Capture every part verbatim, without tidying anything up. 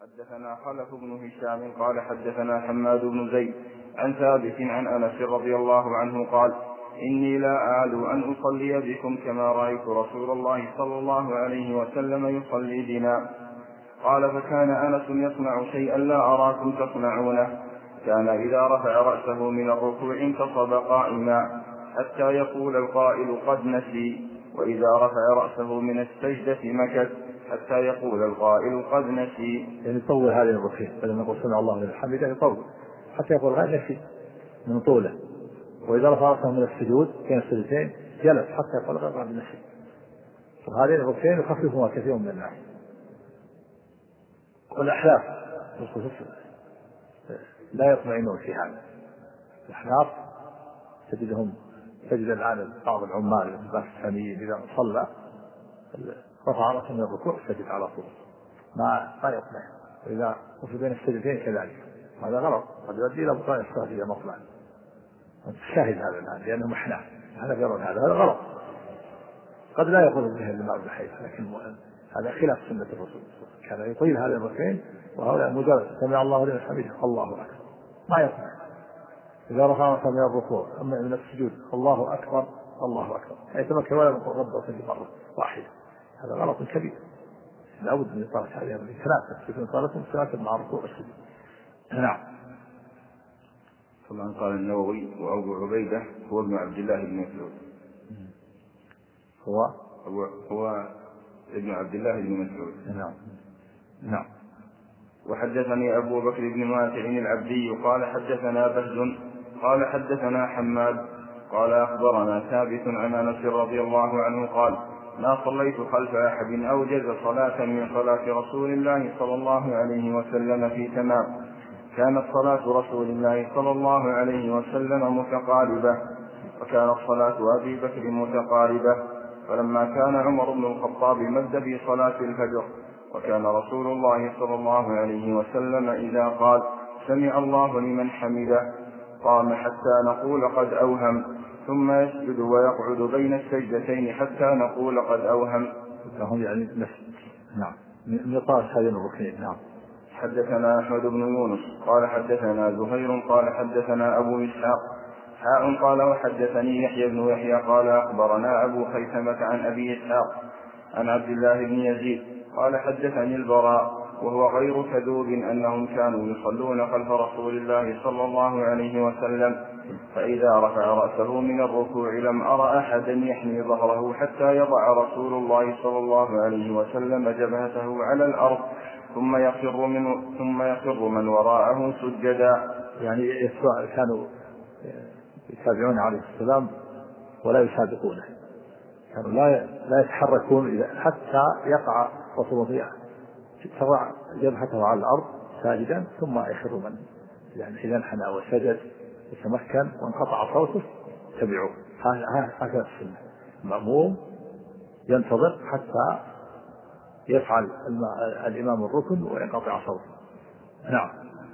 حدثنا خلف بن هشام قال حدثنا حماد بن زيد عن ثابت عن أنس رضي الله عنه قال إني لا آل أن أصلي بكم كما رأيت رسول الله صلى الله عليه وسلم يصلي بنا. قال فكان أنس يصنع شيئا لا أراكم تصنعونه، كان إذا رفع رأسه من الركوع انتصب قائما حتى يقول القائل قد نسي، وإذا رفع رأسه من السجدة مكث حتى يقول القائل قد نسي. يعني يطول هذه الركوع، فلما يقول سمع الله لمن حمده يطول حتى يقول قد نسي من طوله، وإذا رفع رأسه من السجود كان السجدتين جلس حتى يقول قد نسي. وهذين الركوعين يخففهما كثير من الناس. والأحلاف لا يطمئنون في هذا. الأحلاف تجدهم تجد الآن بعض العمال الثانيين إذا صلى رفع رأسه من الركوع سجد على طول ما ما يطمئن، وإذا وفي بين السجدتين كذلك. هذا غلط، قد يؤدي إلى بطلان الصلاة إذا مطلع. الشاهد هذا الآن لأنهم أحناف أحناف يرون هذا هذا غلط، قد لا يقول به الإمام ابن حنبل، لكن هذا خلاف سنة الرسول، كان يطيل هذه الركعتين وهؤلاء مجرد سمع الله لمن حمده الله أكبر ما يطمئن. إذا رفع رأسه من الركوع أما من السجود الله أكبر الله أكبر يتمكن ولا يقول رب وسجد مرة واحدة، هذا غلط كبير. لا بد من إطالة هذه الثلاثة تكون إطالة ثلاثة مع الركوع والسجود. نعم. طبعا قال النووي وأبو عبيدة هو ابن عبد الله بن مسعود. هو هو هو ابن عبد الله بن مسعود. نعم. نعم. وحدثني أبو بكر بن ماتع العبدي قال حدثنا بهز قال حدثنا حماد قال أخبرنا ثابت عن أنس رضي الله عنه قال ما صليت خلف أحد أوجز صلاة من صلاة رسول الله صلى الله عليه وسلم في تمام. كانت صلاة رسول الله صلى الله عليه وسلم متقاربة، وكانت صلاة أبي بكر متقاربة، فلما كان عمر بن الخطاب مد في صلاة الفجر، وكان رسول الله صلى الله عليه وسلم إذا قال سمع الله لمن حمده قام حتى نقول قد أوهم، ثم يسجد ويقعد بين السجدتين حتى نقول قد أوهم. فهم يعني نفس. نعم. من إطالة هذه الركعتين. نعم. حدثنا أحمد بن يونس قال حدثنا زهير قال حدثنا أبو إسحاق حاء قال وحدثني يحيى بن يحيى قال أخبرنا أبو خيثمة عن أبي إسحاق عن عبد الله بن يزيد قال حدثني البراء وهو غير كذوب أنهم كانوا يصلون خلف رسول الله صلى الله عليه وسلم، فإذا رفع رأسه من الركوع لم أرى أحدا يحمي ظهره حتى يضع رسول الله صلى الله عليه وسلم جبهته على الأرض ثم يخر من ثم يخر من وراءه سجدا. يعني كانوا يتابعون عليه السلام ولا يسابقونه، كانوا لا لا يتحركون حتى يقع رسول الله تضع جبهته على الأرض ساجدا ثم يخر من يعني إذا انحنى وسجد وتمكن وانقطع صوته تبعوه. هكذا السنة، المأموم ينتظر حتى يفعل الإمام الركن وينقطع صوته. نعم.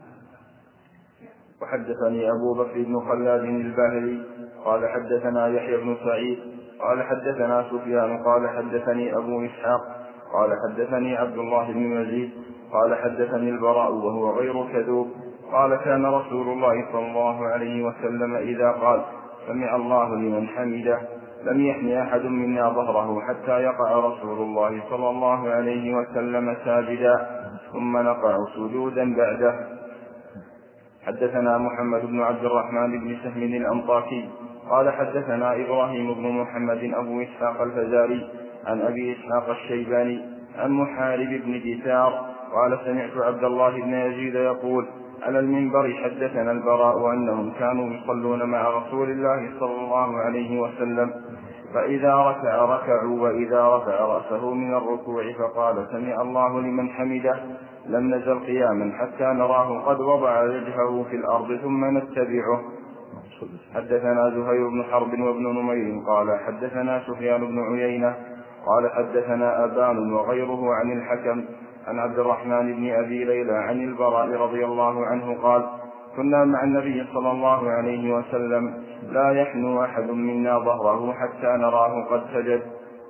وحدثني أبو بكر بن خلاد الباهلي قال حدثنا يحيى بن سعيد قال حدثنا سفيان قال حدثني أبو إسحاق قال حدثني عبد الله بن يزيد قال حدثني البراء وهو غير كذوب قال كان رسول الله صلى الله عليه وسلم إذا قال سمع الله لمن حمده لم يحمي أحد منا ظهره حتى يقع رسول الله صلى الله عليه وسلم ساجدا ثم نقع سجودا بعده. حدثنا محمد بن عبد الرحمن بن سهم الأنطاكي قال حدثنا إبراهيم بن محمد أبو إسحاق الفزاري عن أبي إسحاق الشيباني عن محارب بن دثار قال سمعت عبد الله بن يزيد يقول على المنبر حدثنا البراء أنهم كانوا يصلون مع رسول الله صلى الله عليه وسلم، فإذا ركع ركعوا وإذا رفع رأسه من الركوع فقال سمع الله لمن حمده لم نزل قياما حتى نراه قد وضع وجهه في الأرض ثم نتبعه. حدثنا زهير بن حرب وابن نمير قال حدثنا سفيان بن عيينة قال حدثنا أبان وغيره عن الحكم عن عبد الرحمن بن أبي ليلى عن البراء رضي الله عنه قال كنا مع النبي صلى الله عليه وسلم لا يحنو أحد منا ظهره حتى نراه قد سجد،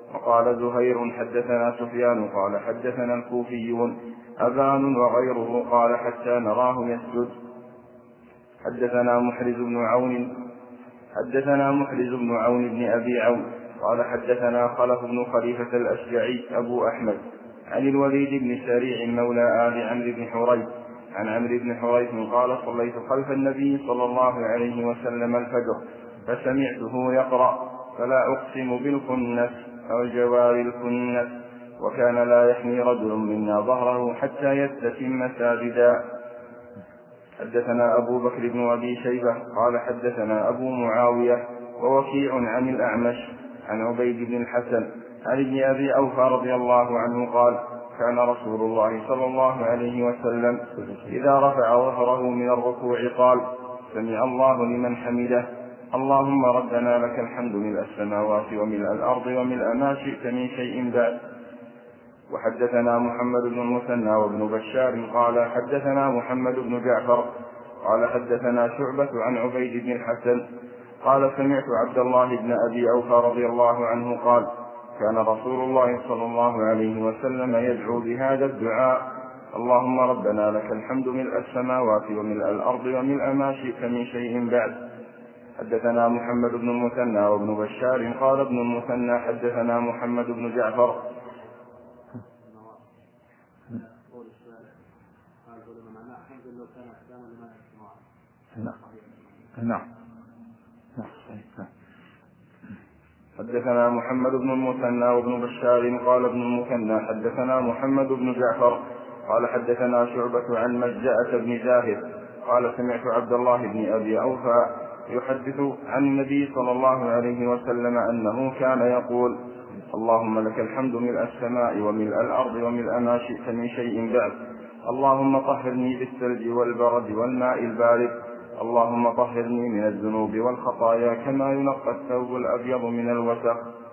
وقال زهير حدثنا سفيان قال حدثنا الكوفيون أبان وغيره قال حتى نراه يسجد. حدثنا محرز بن عون حدثنا محرز بن عون بن أبي عون قال حدثنا خلف بن خليفة الأشجعي أبو أحمد عن الوليد بن سريع مولى آل عمرو بن حريث عن عمرو بن حريث قال صليت خلف النبي صلى الله عليه وسلم الفجر فسمعته يقرأ فلا أقسم بالكنس أو جوار الكنس وكان لا يحمي رجل منا ظهره حتى يستتم ساجدا. حدثنا أبو بكر بن أبي شيبة قال حدثنا أبو معاوية ووكيع عن الأعمش عن عبيد بن الحسن عن ابن أبي أوفى رضي الله عنه قال كان رسول الله صلى الله عليه وسلم إذا رفع ظهره من الركوع قال سمع الله لمن حمده اللهم ربنا لك الحمد ملء السماوات وملء الأرض وملء ما شئت من شيء بعد. وحدثنا محمد بن المثنى وابن بشار قال حدثنا محمد بن جعفر قال حدثنا شعبة عن عبيد بن الحسن قال سمعت عبد الله بن أبي أوفى رضي الله عنه قال كان رسول الله صلى الله عليه وسلم يدعو بهذا الدعاء اللهم ربنا لك الحمد ملء السماوات وملء الأرض وملء ما شئت من شيء بعد. حدثنا محمد بن المثنى وابن بشار قال ابن المثنى حدثنا محمد بن جعفر نعم. حدثنا محمد بن المثنى وابن بشار قال ابن المثنى حدثنا محمد بن جعفر قال حدثنا شعبة عن مجزأة بن زاهد قال سمعت عبد الله بن أبي أوفى يحدث عن النبي صلى الله عليه وسلم أنه كان يقول اللهم لك الحمد ملء السماء وملء الأرض وملء ما شئت من شيء بعد اللهم طهرني بالثلج والبرد والماء البارد اللهم طهرني من الذنوب والخطايا كما ينقى الثوب الأبيض من الوسخ.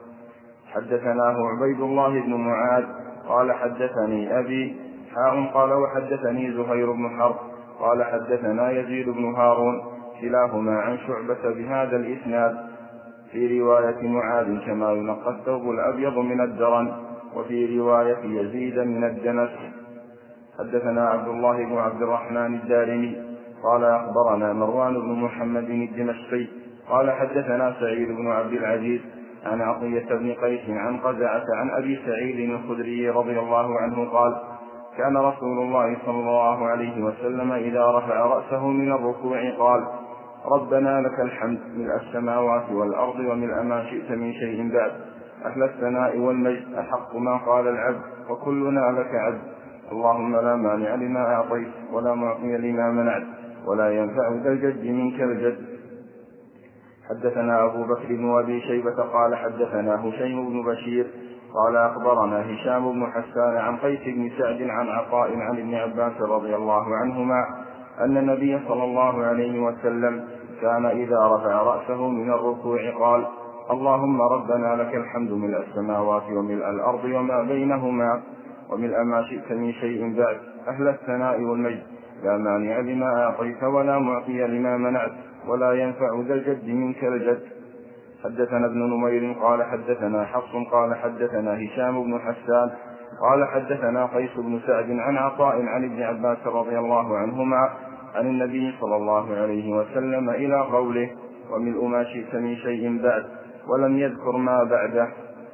حدثناه عبيد الله بن معاذ قال حدثني أبي حاء قال وحدثني زهير بن حرب قال حدثنا يزيد بن هارون كلاهما عن شعبة بهذا الإسناد في رواية معاذ كما ينقى الثوب الأبيض من الدرن وفي رواية يزيد من الدنس. حدثنا عبد الله بن عبد الرحمن الدارمي قال أخبرنا مروان بن محمد الدمشقي قال حدثنا سعيد بن عبد العزيز عن عطية بن قيس عن قزعة عن أبي سعيد الخدري رضي الله عنه قال كان رسول الله صلى الله عليه وسلم إذا رفع رأسه من الركوع قال ربنا لك الحمد ملء السماوات والأرض وملء ما شئت من شيء بعد أهل الثناء والمجد أحق ما قال العبد وكلنا لك عبد اللهم لا مانع لما أعطيت ولا معطي لما منعت ولا ينفع ذا الجد منك الجد. حدثنا أبو بكر بن أبي شيبة قال حدثنا هشيم بن بشير قال أخبرنا هشام بن حسان عن قيس بن سعد عن عطاء عن ابن عباس رضي الله عنهما أن النبي صلى الله عليه وسلم كان إذا رفع رأسه من الركوع قال اللهم ربنا لك الحمد ملء السماوات وملء الأرض وما بينهما وملء ما شئت من شيء بعد أهل الثناء والمجد لا مانع لما أعطيت ولا معطي لما منعت ولا ينفع ذا الجد منك الجد. حدثنا ابن نمير قال حدثنا حفص قال حدثنا هشام بن حسان قال حدثنا قيس بن سعد عن عطاء عن ابن عباس رضي الله عنهما عن النبي صلى الله عليه وسلم إلى قوله وملء ما شئت من شيء بعد ولم يذكر ما بعده.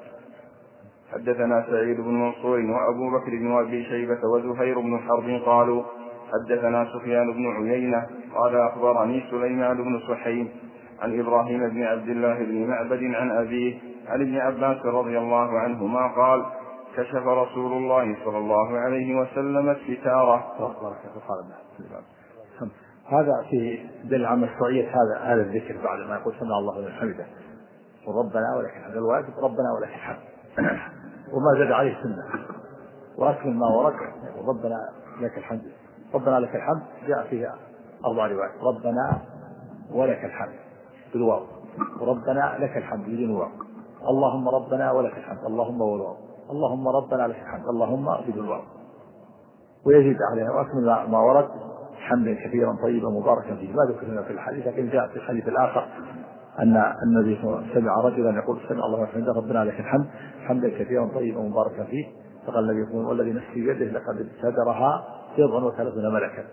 حدثنا سعيد بن منصور وأبو بكر بن أبي شيبة وزهير بن حرب قالوا حدثنا سفيان بن عيينة قال أخبرني سليمان بن سحيم عن إبراهيم بن عبد الله بن معبد عن أبيه عن ابن عباس رضي الله عنهما قال كشف رسول الله صلى الله عليه وسلم الستارة. هذا في دل على مشروعية هذا هذا الذكر بعد ما يقول سمع الله لمن حمده وربنا ولك الحمد الواجب ربنا ولك الحمد وما زاد عليه سنة وأكمل ما ورد ربنا لك الحمد ربنا لك الحمد جاء فيها أربع روايات ربنا ولك الحمد بالواو وربنا لك الحمد بدون واو اللهم ربنا ولك الحمد اللهم والواو اللهم ربنا لك الحمد اللهم بدون واو ويزيد عليها وأكمل ما ورد حمدا كثيرا طيبا مباركا فيه ما ذكرنا في الحديث لكن جاء في الحديث الآخر أن النبي سمع رجلا يقول سمع الله وحمد ربنا لك الحمد حمدا كثيرا طيبا مباركا فيه، فقال النبي يقول والذي نفسي بيده لقد ابتدرها بضع وثلاثون ملكا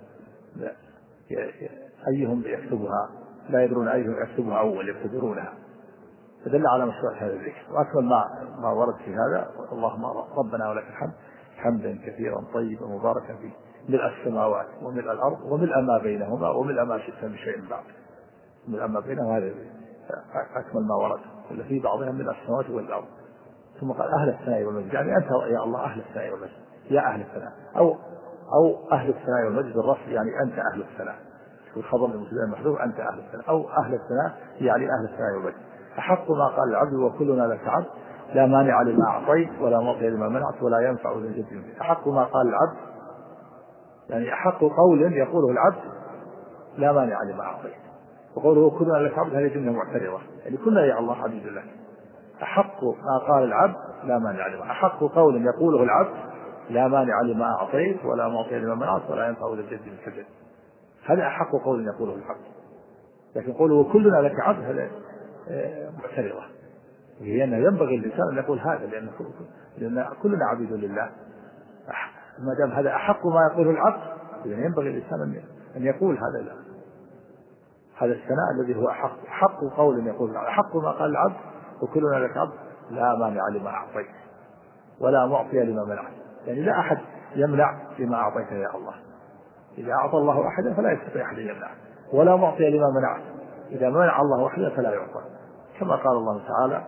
أيهم يكتبها لا يدرون أيهم يكتبها أول يبتدرونها، فدل على مشروع هذا الذكر. وأكمل ما ما ورد في هذا اللهم ربنا ولك الحمد حمدا كثيرا طيبا مباركا فيه ملء السماوات وملء الأرض وملء ما بينهما وملء ما شئت من شيء بعد، ملء ما بينهما هذا أكمل ما ورد، ولا في بعضها من السماوات والأرض. ثم قال أهل الثناء والمجد، يعني أنت يا الله أهل الثناء والمجد، يا أهل الثناء أو أو أهل الثناء والمجد بالرفع، يعني أنت أهل الثناء، والخبر المبتدأ المحذوف أنت أهل الثناء، أو أهل الثناء يعني أهل الثناء والمجد. أحق ما قال العبد وكلنا لك عبد لا مانع لما أعطيت ولا معطي لما منعت ولا ينفع ذا الجد منك. أحق ما قال العبد يعني أحق قول يقوله العبد لا مانع لما أعطيت، وقوله كلنا لك عبد هذه جملة معترضة، يعني كلنا يا الله عبيد لك. أحق ما قال العبد لا مانع لما، أحق قول يقوله العبد لا مانع لما أعطيت ولا معطي لما منعت ولا ينفع ذا الجد منك الجد، هذا أحق قول يقوله العبد. لكن قوله كلنا لك عبد هذا معترضة، لأنه ينبغي الإنسان أن يقول هذا، لأن لأن كلنا عبيد لله. ما دام هذا أحق ما يقوله العبد يعني ينبغي الإنسان أن يقول هذا لا. هذا الثناء الذي هو أحق حق قول يقول العبد، أحق ما قال العبد وكلنا لك عبد لا مانع لما أعطيت ولا معطي لما منعت، يعني لا أحد يمنع لما أعطيته يا الله، إذا أعطى الله أحدا فلا يستطيع أحد يمنع، ولا معطي لما منعت، إذا منع الله أحدا فلا يعطى، كما قال الله تعالى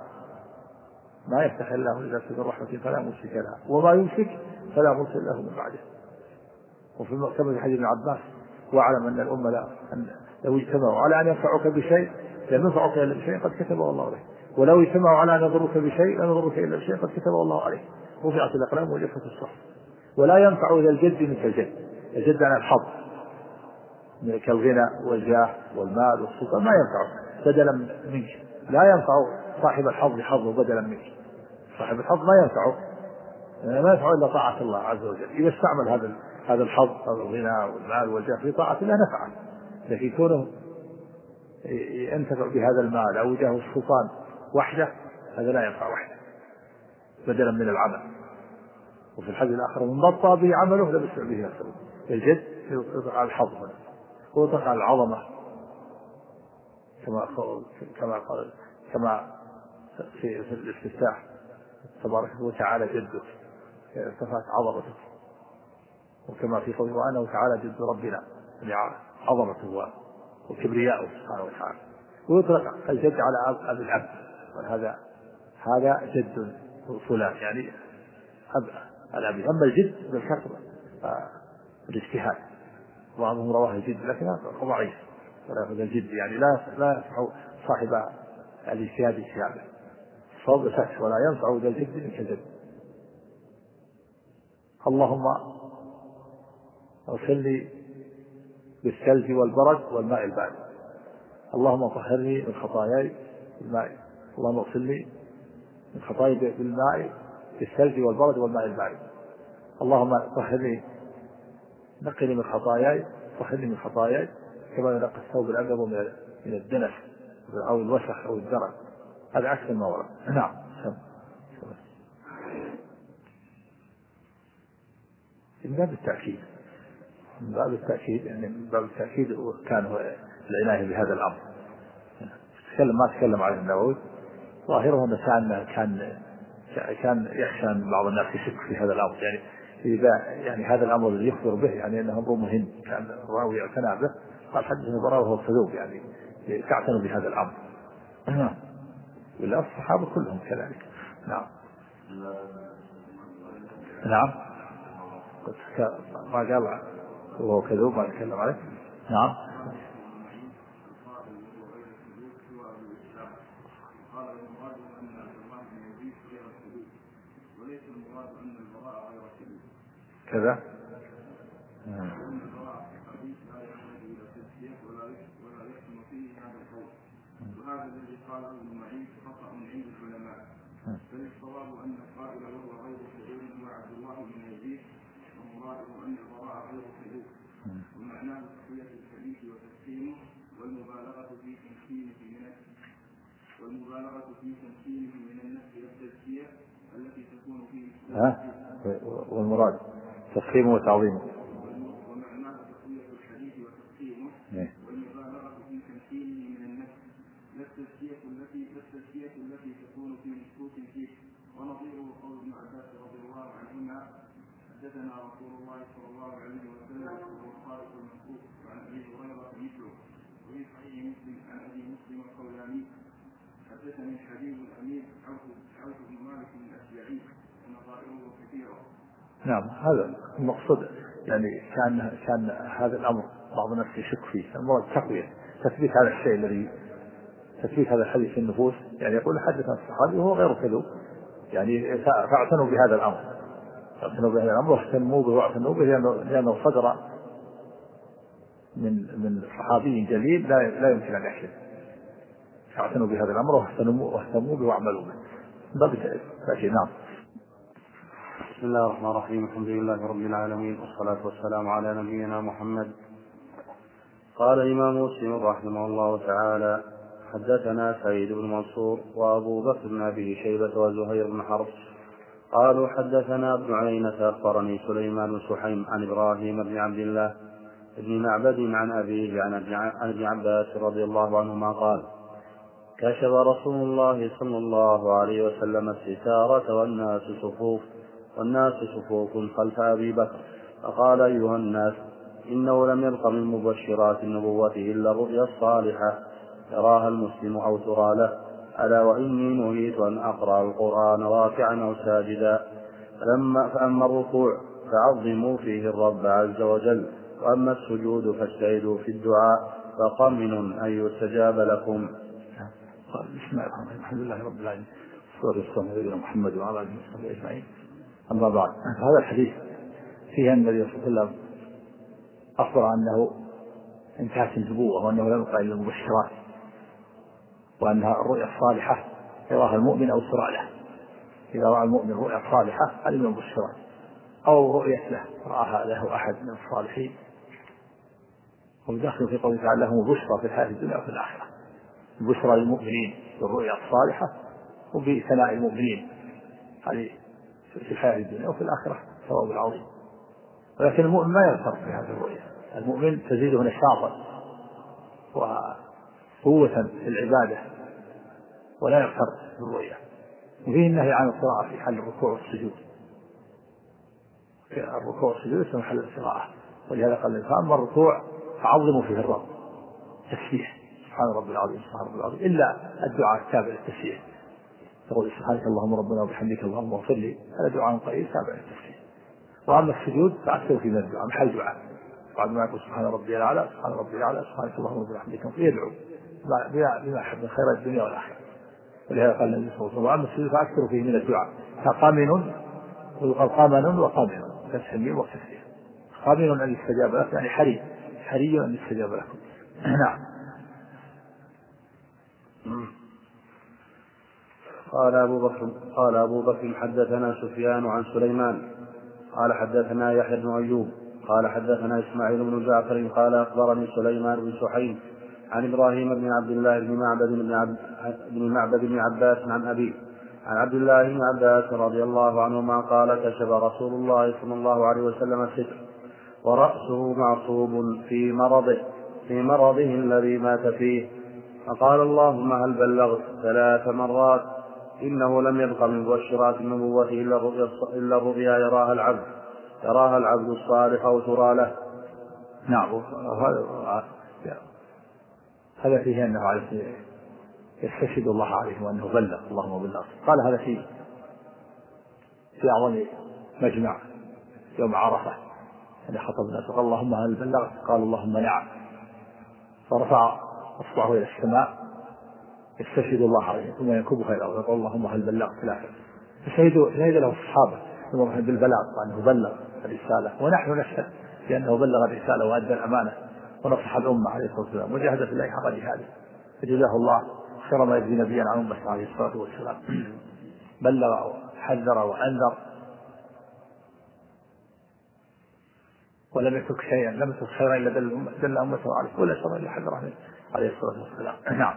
ما يفتح الله إذا سد الرحمة فلا ممسك لها وما يمسك فلا مرسل له من بعده. وفي المؤتمر حديث ابن عباس واعلم أن الأمة لا أن لو اجتمعوا على أن ينفعوك بشيء لم ينفعوك إلا بشيء قد كتبه الله عليك، ولو اجتمعوا على أن يضروك بشيء لم يضروك إلا بشيء قد كتبه الله عليك، رفعت الأقلام وجفت الصحف. ولا ينفع ذا الجد منك الجد، الجد عن الحظ كالغنى والجاه والمال والسلطان ما ينفع بدلا منك، لا ينفع صاحب الحظ حظه بدلا منك، صاحب الحظ ما ينفعه ما ينفع إلا طاعة الله عز وجل، إذا استعمل هذا هذا الحظ هذا الغنى والمال والجاه في طاعة الله نفعه، لكن كونه ينتفع بهذا المال أو جاه السلطان وحده هذا لا ينفع وحده بدلا من العمل. وفي الحديث الآخر من بطأ به عمله لم يسمع به نفسه، الجد يطلق على الحظ هنا ويطلق على العظمة، كما كما قال كما في في الاستفتاح تبارك وتعالى جدك ارتفعت عظمته، وكما في قوله وأنه تعالى جد ربنا يعني عظمته وكبرياءه سبحانه وتعالى. ويطلق الجد على أبي العبد، وهذا هذا جد فلان يعني أب الأبي. أما الجد بالكسر الاجتهاد، بعضهم رواه الجد لكنه ضعيف ولا يأخذ الجد، يعني لا لا ينفع صاحب الاجتهاد اجتهاده صوب سكس ولا ينفع ذا الجد منك الجد. اللهم اغسلني بالثلج والبرد والماء البارد، اللهم طهرني من خطاياي بالماء، اللهم اغسلني من خطاياي بالماء بالثلج والبرد والماء البارد، اللهم طهرني نقني من خطاياي طهرني من خطاياي كما ينقى الثوب الأبيض من الدنس أو الوسخ أو الدرن. هذا عكس ما ورد. نعم. من باب التأكيد من باب التأكيد يعني من باب التأكيد كان هو العناية بهذا الأمر. تكلم ما تكلم عليه النووي ظاهره أنه كان كان كان يخشى أن بعض الناس يشك في هذا الأمر، يعني إذا يعني هذا الأمر الذي يخبر به يعني أنه أمر مهم كان الراوي يعتنى به، قال حدثني براء وهو صدوق يعني تعتنوا بهذا الأمر. نعم. ولا الصحابة كلهم كذلك. نعم. نعم. ما قال هو كذوب ما نتكلم عليه. نعم. كذا. وهذا الذي قاله ابن معين خطأ عند العلماء، بل الصواب أن القائل وهو غير صدوق هو عبد الله بن يزيد، ومراده أن البراء غير صدوق، ومعناه تسوية الحديث وتسليمه والمبالغة في تمكينه من والمبالغة في تمكينه من النفس والتزكية التي تكون فيه ها والمراد تفخيمه وتعظيمه ومعناه تقوية الحديث وتفخيمه والمبالغة في تمكينه من النفس لا التزكية التي لا التزكية التي تكون في مشكوك فيه. ونظيره قول ابن عباس رضي الله عنهما حدثنا رسول الله صلى الله عليه وسلم وهو الخالق المشكوك عن ابي هريرة مثله. وفي صحيح مسلم عن ابي مسلم الخولاني حدثني حبيب الامير عوف بن مالك الاشجعي ونظائره كثيرة. نعم هذا المقصود، يعني كان كان هذا الامر بعض الناس يشك فيه، المراد تقوية تثبيت هذا الشيء الذي تثبيت هذا الحديث في النفوس. يعني يقول حدثنا الصحابي وهو غير كذوب، يعني فاعتنوا بهذا الامر اعتنوا بهذا الامر واهتموا به واعتنوا به لانه صدر من من صحابي جليل لا لا يمكن ان يكذب، فاعتنوا بهذا الامر واهتموا واهتموا به واعملوا به. باب التأكيد. نعم. بسم الله الرحمن الرحيم. الحمد لله رب العالمين والصلاة والسلام على نبينا محمد. قال الإمام مسلم رحمه الله تعالى: حدثنا سعيد بن منصور وأبو بكر بن أبي شيبة وزهير بن حرب قالوا حدثنا ابن عيينة أخبرني سليمان بن سحيم عن إبراهيم بن عبد الله بن معبد عن أبيه عن ابن عباس رضي الله عنهما قال: كشف رسول الله صلى الله عليه وسلم الستارة والناس صفوف والناس صفوف خلف أبي بكر فقال: أيها الناس، إنه لم يبق من مبشرات النبوة إلا الرؤيا الصالحة يراها المسلم أو ترى له، ألا وإني نهيت أن أقرأ القرآن راكعا أو ساجدا، فلما فأما الركوع فعظموا فيه الرب عز وجل، وأما السجود فاجتهدوا في الدعاء فقمن أن يستجاب لكم. بسم الله الرحمن الرحيم. الحمد لله رب العالمين والصلاة والسلام على نبينا محمد وعلى آله وصحبه أجمعين. أما بعد، هذا الحديث فيه أن النبي صلى الله عليه وسلم أخبر أنه انتهت النبوة وأنه لم يبق إلا المبشرات، وأنها الرؤيا الصالحة يراها المؤمن أو ترى له. إذا رأى المؤمن الرؤيا الصالحة هذه من المبشرات، أو رؤية له رآها له أحد من الصالحين، وداخل في قوله تعالى: لهم بشرى في الحياة الدنيا وفي الآخرة. البشرى للمؤمنين بالرؤيا الصالحة وبثناء المؤمنين هذه في الحياة الدنيا وفي الآخرة ثواب العظيم. ولكن المؤمن ما يغتر في هذه الرؤيا، المؤمن تزيده نشاطا وقوة في العبادة ولا يغتر بالرؤيا. وفيه النهي عن القراءة في حال الركوع والسجود، الركوع والسجود في محل القراءة، ولهذا قال: فأما الركوع فعظموا فيه الرب تسبيح سبحان ربي العظيم سبحان ربي العظيم، إلا الدعاء التابع للتسبيح، تقول: سبحانك اللهم ربنا وبحمدك اللهم اغفر لي، هذا دعاء قليل تابع للتسبيح. وأما السجود فأكثر في من الدعاء محل دعاء، بعد ما يقول سبحان ربي الأعلى سبحان ربي الأعلى سبحانك اللهم وبحمدك يدعو بما يحب من خير الدنيا والآخرة. ولهذا قال النبي صلى الله عليه وسلم: وأما السجود فأكثر فيه من الدعاء، فقامن، ويقال قامن وقامن فتح الميم وكسرها، قامن أن يستجاب لك يعني حري حري أن يستجاب لكم. نعم. قال أبو بكر قال أبو بكر حدثنا سفيان عن سليمان قال حدثنا يحيى بن أيوب قال حدثنا إسماعيل بن جعفر قال أخبرني سليمان بن سحيم عن إبراهيم بن عبد الله بن معبد بن, عب... بن معبد بن عباس عن أبي عن عبد الله بن عباس رضي الله عنهما قال: كشف رسول الله صلى الله عليه وسلم الستر ورأسه معصوب في مرضه في مرضه الذي مات فيه، فقال: اللهم هل بلغت ثلاث مرات، إنه لم يبق من مبشرات النبوة إلا الرؤيا, إلا الرؤيا يراها العبد يراها العبد الصالح أو ترى له. نعم. هذا فيه أنه عليه يستشهد الله عليه وأنه بلغ، اللهم بلغ. قال هذا في في أعظم مجمع يوم عرفة أن خطب الناس قال: اللهم هل بلغت؟ قال: اللهم نعم. فرفع أصبعه إلى السماء يستشهد الله عليه، ثم ينكبها إلى الأرض يقول: اللهم هل بلغت؟ ثلاثة. فشهد له الصحابة بالبلاغ وأنه بلغ الرسالة، ونحن نشهد بأنه بلغ الرسالة وأدى الأمانة ونصح الأمة عليه الصلاة والسلام وجاهد في الله حق جهاده، فجزاه الله خير ما يجزي نبيا عن أمته عليه الصلاة والسلام. بلغ وحذر وأنذر. ولم يترك شيئا، لم يترك خيرا إلا دل, دل أمته عليه، ولا شر إلا حذره منه عليه الصلاة والسلام. نعم.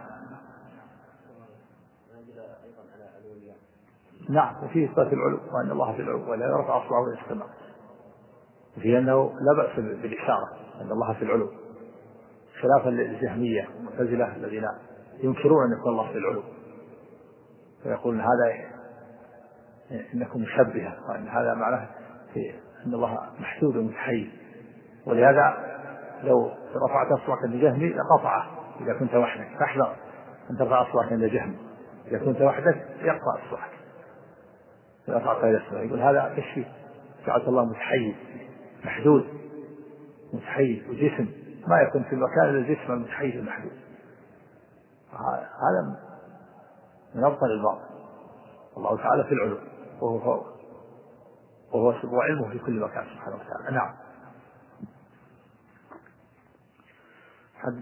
نعم. وفي إثبات العلو، وأن الله في العلو ولا يرفع أصبعه إلى السماء، وفي أنه لا بأس بالإشارة أن الله في العلو، خلافا للجهمية والمعتزلة الذين ينكرون أن يكون الله في العلو، فيقولون هذا إنكم مشبهة، وأن هذا معناه في أن الله محدود ومتحيز، ولهذا لو رفعت أصبعك لجهمي لقطعه إذا كنت وحدك، فاحذر أن ترفع أصبعك لجهمي، إذا كنت وحدك يقطع أصبعك رفعت إلى السماء. يقول هذا تشبيه، جعلت الله متحيز محدود متحيز، وجسم ما يكون في المكان إلا الجسم المتحيز المحدود، هذا من أبطل الباطل. الله تعالى في العلو وهو فوق، وهو علمه في كل مكان سبحانه وتعالى. نعم. حد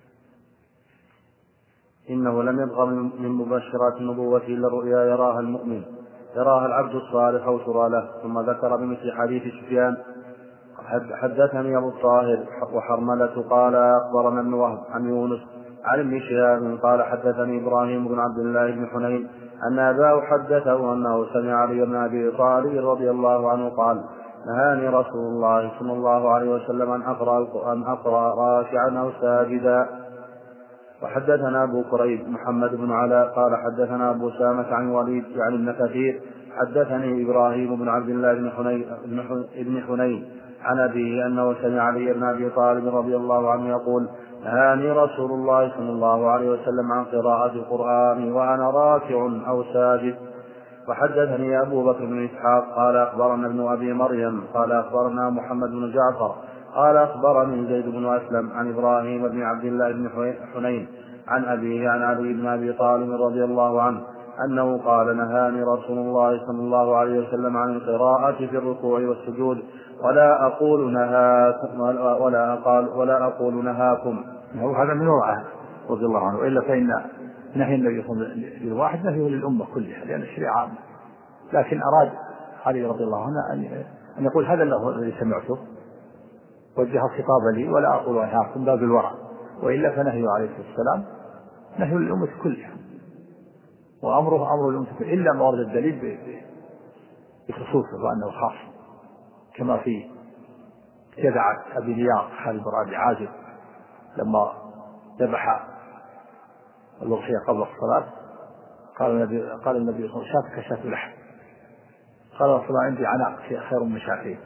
إنه لم يبغى من مبشرات النبوة إلا الرؤيا يراها المؤمن، يراها العبد الصالح أو ترى له. ثم ذكر بمثل حديث سفيان حدثني أبو الطاهر وحرملة قال أخبرنا ابن وهب عن يونس عن ابن شهاب قال حدثني إبراهيم بن عبد الله بن حنين أن أباه حدثه أنه سمع علي بن أبي طالب رضي الله عنه قال نهاني رسول الله صلى الله عليه وسلم أن أقرأ, أن أقرأ راكعا أو ساجدا. وحدثنا أبو كريب محمد بن علاء قال حدثنا أبو سامة عن وليد عن ابن كثير حدثني إبراهيم بن عبد الله بن حنين, بن حنين عن أبيه أنه سمع علي بن أبي طالب رضي الله عنه يقول نهاني رسول الله صلى الله عليه وسلم عن قراءة القرآن وأنا راكع أو ساجد. وحدثني أبو بكر بن إسحاق قال أخبرنا ابن أبي مريم قال أخبرنا محمد بن جعفر قال أخبرني زيد بن أسلم عن إبراهيم بن عبد الله بن حنين عن أبيه عن علي بن أبي طالب رضي الله عنه أنه قال نهاني رسول الله صلى الله عليه وسلم عن القراءة في الركوع والسجود ولا أقول نهاكم ولا أقال ولا أقول نهاكم. هذا من وراءه رضي الله عنه، وإلا فإن نهي النبي صلى الله عليه وسلم للواحد نهيه للأمة كلها لأن الشريعة عامة، لكن أراد علي رضي الله عنه أن يقول هذا الذي سمعته وجه الخطاب لي ولا أقول نهاكم باب الورع، وإلا فنهي عليه السلام نهي للأمة كلها، وأمره أمر الأمة كلها إلا ما ورد الدليل بخصوصه وأنه خاص، كما في جدعة أبي لياق خالد بن أبي عازب لما ذبح الأضحية قبل الصلاة قال النبي قال النبي صلى الله عليه وسلم شاتك شات لحم، قال رسول الله عندي عناق خير من شاتين،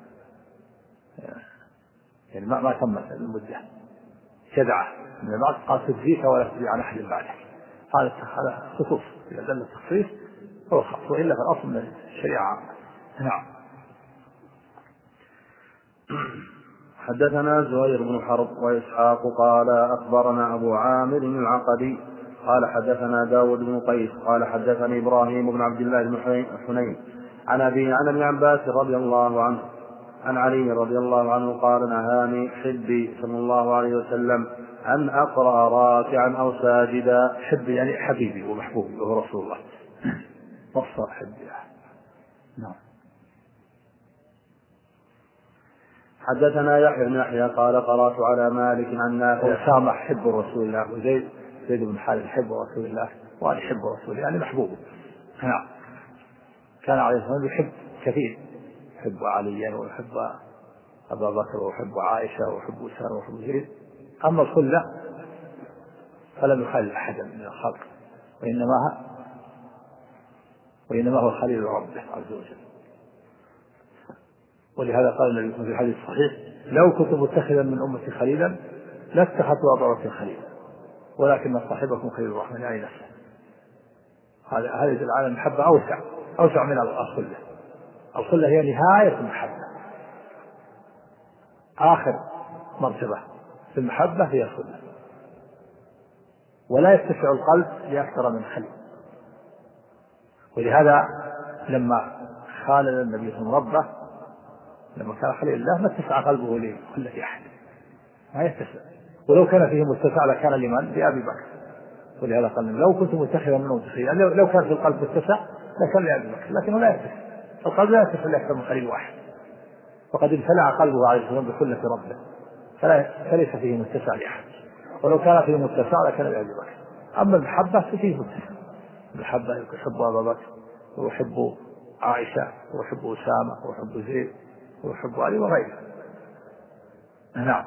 يعني ما ما تمت المدة. جدعة من بعد قال تجزيك ولا تجزي عن أحد بعدك، هذا هذا خصوص، إذا دل التخصيص هو خاص، وإلا فالأصل من الشريعة. نعم. حدثنا زهير بن حرب وإسحاق قال أخبرنا أبو عامر العقدي قال حدثنا داود بن قيس قال حدثني إبراهيم بن عبد الله بن حنين عن أبي عن ابن عباس رضي الله عنه عن علي رضي الله عنه قال نهاني حبي صلى الله عليه وسلم أن أقرأ راكعا أو ساجدا. حبي يعني حبيبي ومحبوبي وهو رسول الله، وصى حبي. نعم. حدثنا يحيى بن يحيى قال قرأت على مالك عن نافع وأسامة حب رسول الله، وزيد زيد بن حارث حب رسول الله، وأنا حب رسول الله يعني محبوبه. نعم. كان عليه الصلاة والسلام يحب كثير، يحب عليا ويحب أبا بكر ويحب عائشة ويحب أسامة ويحب زيد. أما الخلة فلم يخالف أحدا من الخلق، وإنما وإنما هو خليل ربه عز وجل. ولهذا قال النبي في الحديث الصحيح لو كنت متخذا من أمتي خليلا لاتخذت أبا بكر خليلا ولكن صاحبكم خليل الرحمن يعني نفسه. هذا هذا يدل على المحبة أوسع أوسع من الخلة. الخلة هي نهاية المحبة، آخر مرتبة في المحبة هي الخلة، ولا يتسع القلب لأكثر من خليل. ولهذا لما خالل النبي صلى الله عليه وسلم ربه لما كان خليل الله ما اتسع قلبه لكل أحد، ما يتسع، ولو كان فيه متسع لكان لمن؟ لأبي بكر. ولهذا قال لو كنت متخذا منه متخذا، لو كان في القلب متسع لكان لأبي بكر، لكنه لا يتسع، القلب لا يتسع لأكثر من خليل واحد، وقد امتلأ قلبه عليه السلام بخلة ربه، فليس فيه متسع لأحد، ولو كان فيه متسع لكان لأبي بكر. أما المحبة فيه متسع، المحبة يحب أبا بكر ويحب عائشة ويحب أسامة ويحب زيد ويحب علي وغيره. نعم.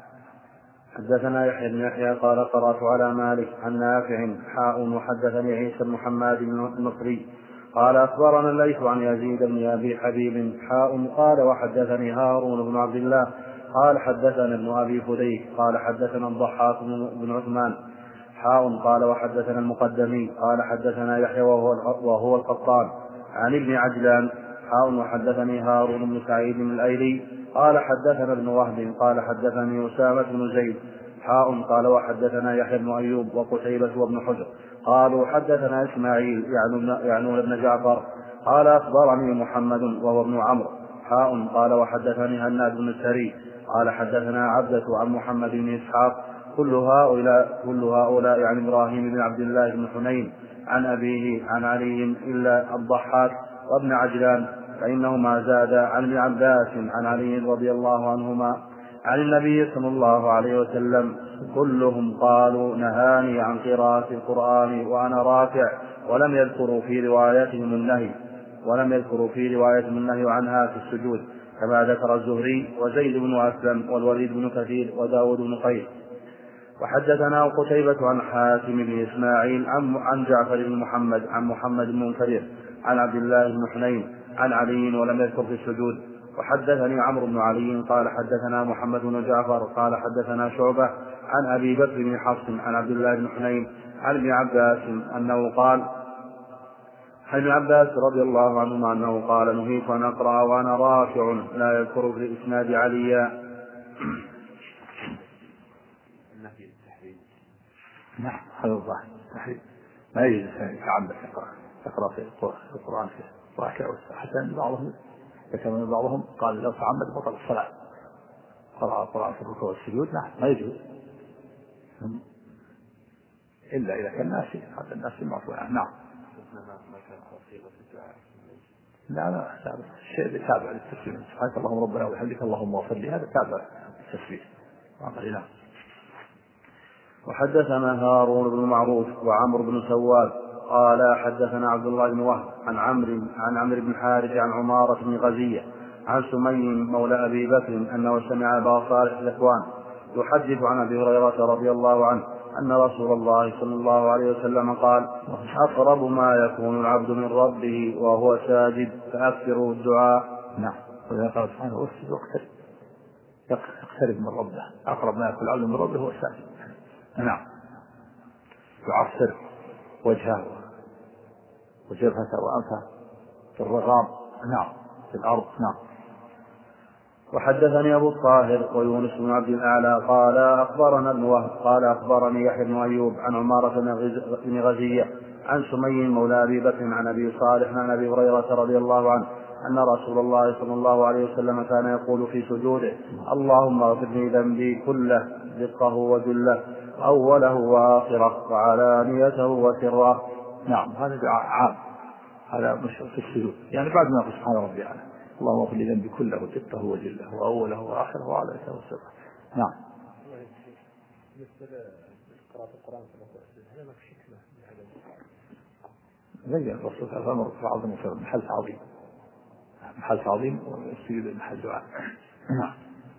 حدثنا يحيى بن يحيى قال قرأت على مالك عن نافع حاء وحدثني عيسى بن محمد النصري قال أخبرنا الليث عن يزيد بن أبي حبيب حاء قال وحدثني هارون بن عبد الله قال حدثنا ابن أبي فديك قال حدثنا الضحاك بن عثمان حاء قال وحدثنا المقدمي قال حدثنا يحيى وهو, وهو القطان عن ابن عجلان حاء وحدثني هارون بن سعيد الأيلي قال حدثنا ابن وهب قال حدثني أسامة بن زيد حاء قال وحدثنا يحيى بن أيوب وقتيبة وابن حجر قالوا حدثنا إسماعيل يعنون ابن جعفر قال أخبرني محمد وهو ابن عمرو حاء قال وحدثني هناد بن السري قال حدثنا عبدة عن محمد بن إسحاق كل هؤلاء كل هؤلاء عن إبراهيم بن عبد الله بن حنين عن أبيه عن علي إلا الضحاك وابن عجلان فإنهما زاد عن ابن عباس عن علي رضي الله عنهما عن النبي صلى الله عليه وسلم كلهم قالوا نهاني عن قراءة القرآن وأنا رافع ولم يذكروا في روايتهم النهي ولم يذكروا في روايتهم النهي عنها في السجود كما ذكر الزهري وزيد بن أسلم والوليد بن كثير وداود بن قيس. وحدثنا قتيبة عن حاتم بن إسماعيل عن جعفر بن محمد عن محمد بن منكدر عن عبد الله بن حنين عن علي ولم يذكر في السجود. وحدثني عمرو بن علي قال حدثنا محمد بن جعفر قال حدثنا شعبة عن أبي بكر بن حفص عن عبد الله بن حنين عن ابن عباس أنه قال عن ابن عباس رضي الله عنهما أنه قال نهيت أن أقرأ وأنا رافع لا يذكر في الإسناد عليا. نعم هذا الظاهر تحريم، ما يجوز يتعمد يقرأ في القرآن في راكع حتى أن بعضهم ذكر من بعضهم قال لو تعمد بطل الصلاة قرأ القرآن في الركوع والسجود. نعم ما يجوز إلا إذا كان ناسي، هذا الناسي معفو عنه. نعم لا لا الشيء تابع للتسليم سبحانك اللهم ربنا وبحمدك اللهم اغفر لي، هذا تابع للتسليم. نعم. وحدثنا هارون بن معروف وعمرو بن سواد قال حدثنا عبد الله بن وهب عن عمرو عن عمرو بن حارث عن عمارة بن غزية عن سمي مولى أبي بكر أنه سمع أبا صالح الذكوان يحدث عن أبي هريرة رضي الله عنه أن رسول الله صلى الله عليه وسلم قال أقرب ما يكون العبد من ربه وهو ساجد فأكثروا الدعاء. نعم وإذا قال سبحانه واسجد يقترب من ربه، أقرب ما يكون العبد من ربه هو ساجد. نعم يعصر وجهه وجبهته وأنفه في الرغام. نعم في الأرض. نعم. وحدثني أبو الطاهر ويونس بن عبد الأعلى قال أخبرنا ابن وهب قال أخبرني يحيى بن أيوب عن عمارة بن غزية عن سمي مولى أبي بكر عن أبي صالح عن أبي هريرة رضي الله عنه أن رسول الله صلى الله عليه وسلم كان يقول في سجوده اللهم اغفر لي ذنبي كله دقه وجله أوله وآخره وعلانيته وسره. نعم هذا دعاء عام، هذا مش في السجود يعني بعد ما يقول سبحان ربي أعلى اللهم اغفر لي ذنبي كله دقه وجله وأوله وآخره وعلانيته وسره. نعم. زي الرسول صلى الله عليه وسلم عظيم وسلم محل عظيم محل عظيم والسجود محل دعاء. نعم.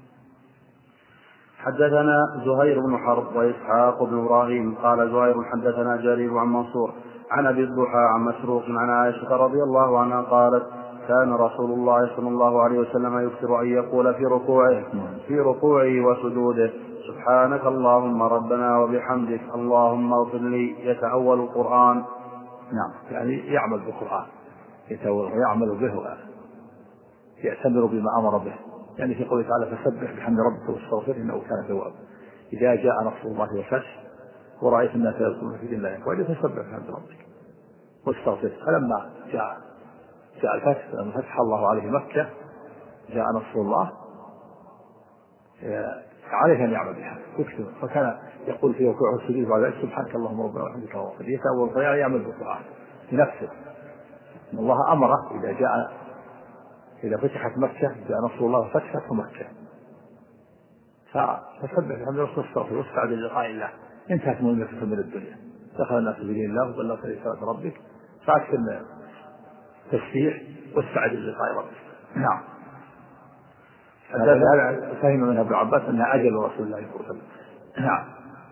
حدثنا زهير بن حرب وإسحاق بن إبراهيم قال زهير حدثنا جرير عن منصور عن أبي الضحى عن مسروق عن عائشة رضي الله عنها قالت كان رسول الله صلى الله عليه وسلم يكثر أن يقول في ركوعه في ركوعه وسجوده سبحانك اللهم ربنا وبحمدك اللهم اغفر لي يتأول القرآن. نعم يعني يعمل بالقرآن يتأول ويعمل به يأتمر بما أمر به، يعني في قوله تعالى فسبح بحمد ربك واستغفره إنه كان توابا. إذا جاء نصر الله والفتح ورأيت الناس يذكرون في دين الله أفواجا فسبح بحمد ربك واستغفره. فلما جاء جاء الفتح لما فتح الله عليه مكة جاء نصر الله عليه أن يعمل بها يكتب، فكان يقول في ركوعه والسجود بعد ذلك سبحانك اللهم ربنا وبحمدك واغفر لي يتأول القرآن يعمل بالقرآن بنفسه. إن الله أمره إذا جاء إذا فتحت مكة جاء نصر الله فتحت مكة، فسبح بحمد ربك واستغفر واستعد للقاء الله. انتهت مهمتك من الدنيا، دخل الناس في دين الله وبلغت رسالة ربك، فأكثر من التسبيح واستعد للقاء ربك. نعم. هذا فهم منها ابن عباس أنها أجل رسول الله صلى الله عليه وسلم. نعم.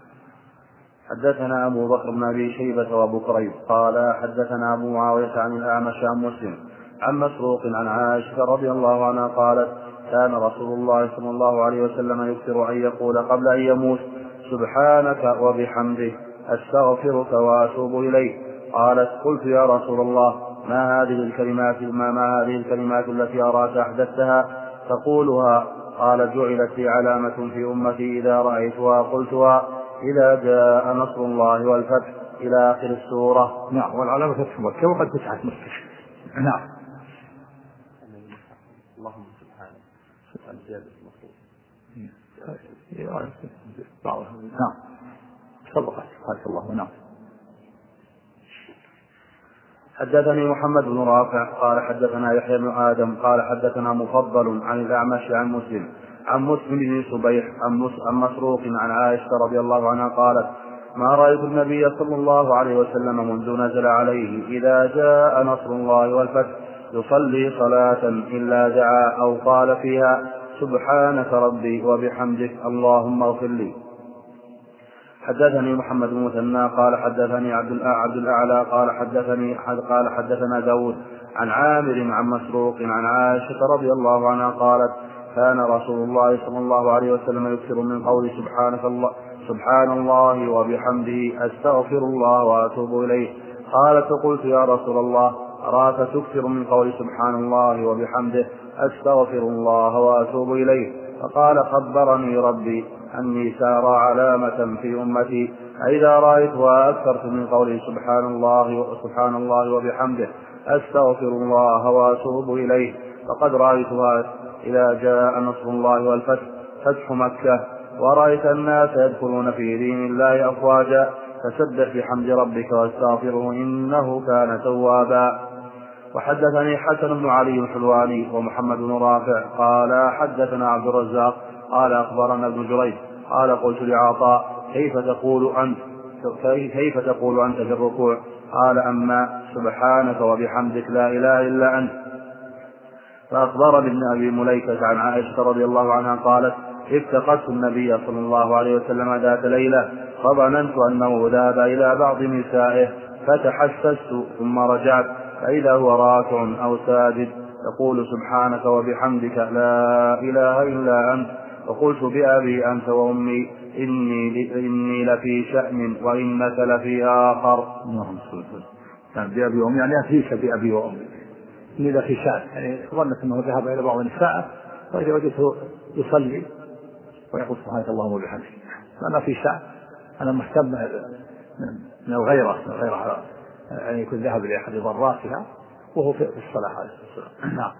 حدثنا أبو بكر بن أبي شيبة وأبو كريب قال حدثنا أبو معاوية عن الأعمش عن مسلم عن مسروق عن عائشة رضي الله عنها قالت كان رسول الله صلى الله عليه وسلم يكثر أن يقول قبل أن يموت سبحانك وبحمده أستغفرك وأتوب إليك. قالت قلت يا رسول الله ما هذه الكلمات ما, ما هذه الكلمات التي أراك أحدثتها تقولها؟ قال جعلت لي علامة في أمتي إذا رأيتها قلتها إذا جاء نصر الله والفتح إلى آخر السورة. نعم. والعلامة فتح مكة وقد فتحت مكة. نعم. اللهم سبحانه سبحانه زيادة المخلوق. نعم. صدقت سبحانك الله. نعم. حدثني محمد بن رافع قال حدثنا يحيى بن آدم قال حدثنا مفضل عن الأعمش عن مسلم عن مسلم بن صبيح عن مسروق عن عائشة رضي الله عنها قالت ما رأيت النبي صلى الله عليه وسلم منذ نزل عليه إذا جاء نصر الله والفتح يصلي صلاة إلا دعا أو قال فيها سبحانك ربي وبحمدك اللهم اغفر لي. حدثني محمد بن مثنى قال حدثني عبد الأعلى قال حدثني قال حدثنا داود عن عامر عن مسروق عن عائشة رضي الله عنها قالت كان رسول الله صلى الله عليه وسلم يكثر من قول سبحانك الله سبحان الله وبحمده أستغفر الله وأتوب إليه. قالت فقلت يا رسول الله أراك تكثر من قول سبحان الله وبحمده أستغفر الله وأتوب إليه. فقال خبرني ربي أني سار علامة في أمتي إذا رأيتها أكثرت من قول سبحان الله سبحان الله وبحمده أستغفر الله وأتوب إليه. فقد رأيتها إذا جاء نصر الله والفتح فتح مكة ورأيت الناس يدخلون في دين الله أفواجا فسبح بحمد ربك واستغفره إنه كان توابا. وحدثني حسن بن علي الحلواني ومحمد بن رافع قال حدثنا عبد الرزاق قال أخبرنا ابن جريج قال قلت لعطاء كيف تقول أنت كيف تقول أنت في الركوع؟ قال أما سبحانك وبحمدك لا إله إلا أنت. فأخبر ابن أبي مليكة عن عائشة رضي الله عنها قالت افتقدت النبي صلى الله عليه وسلم ذات ليلة فظننت أنه ذهب إلى بعض نسائه فتحسست ثم رجعت فإذا هو راكع أو ساجد يقول سبحانك وبحمدك لا إله إلا أنت. وقلت بأبي أنت وأمي إني, إني لفي شأن وإنك لفي آخر. يعني بأبي وأمي يعني أتيك بأبي وأمي إني لفي شأن، يعني ظنت أنه ذهب إلى بعض النساء فإذا وجدته يصلي ويقول سبحانك اللهم وبحمدك أنا في شأن، أنا مهتم من الغيرة من الغيرة يعني يكون ذهب لأحد ضراتها وهو في الصلاة عليه الصلاة. نعم.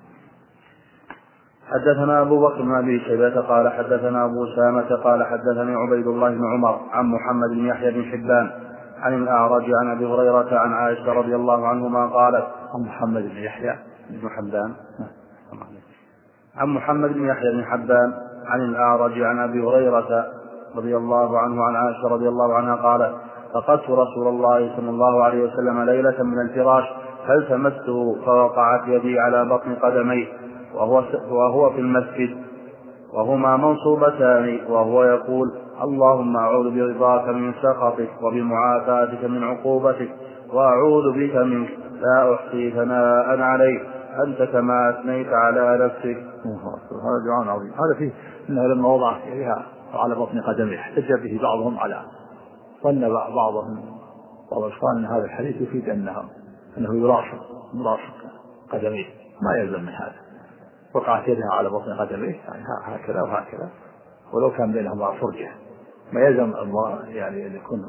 حدثنا أبو بكر بن أبي شيبة قال حدثنا أبو سامة قال حدثني عبيد الله بن عمر عن محمد بن يحيى بن حبان عن الأعرج عن أبي هريرة عن عائشة رضي الله عنهما قالت عن محمد بن يحيى بن حبان عن محمد بن يحيى بن حبان عن الأعرج عن أبي هريرة رضي الله عنه عن عائشة رضي الله عنها قالت فقدت رسول الله صلى الله عليه وسلم ليلة من الفراش فالتمسته فوقعت يدي على بطن قدميه وهو, وهو في المسجد وهما منصوبتان وهو يقول اللهم أعوذ برضاك من سخطك وبمعافاتك من عقوبتك وأعوذ بك منك لا أحصي ثناء عليك أنت كما أثنيت على نفسك. هذا دعاء عظيم. هذا فيه أنه لما وضع يديها على بطن قدميه احتج به بعضهم على ظن بعضهم بعض الإخوان أن هذا الحديث يفيد أنه أنه يراشق مراشق قدميه، ما يلزم من هذا. وقعت يدها على بطن قدميه يعني هكذا وهكذا ولو كان بينهما فرجة ما يلزم الله يعني أن يكون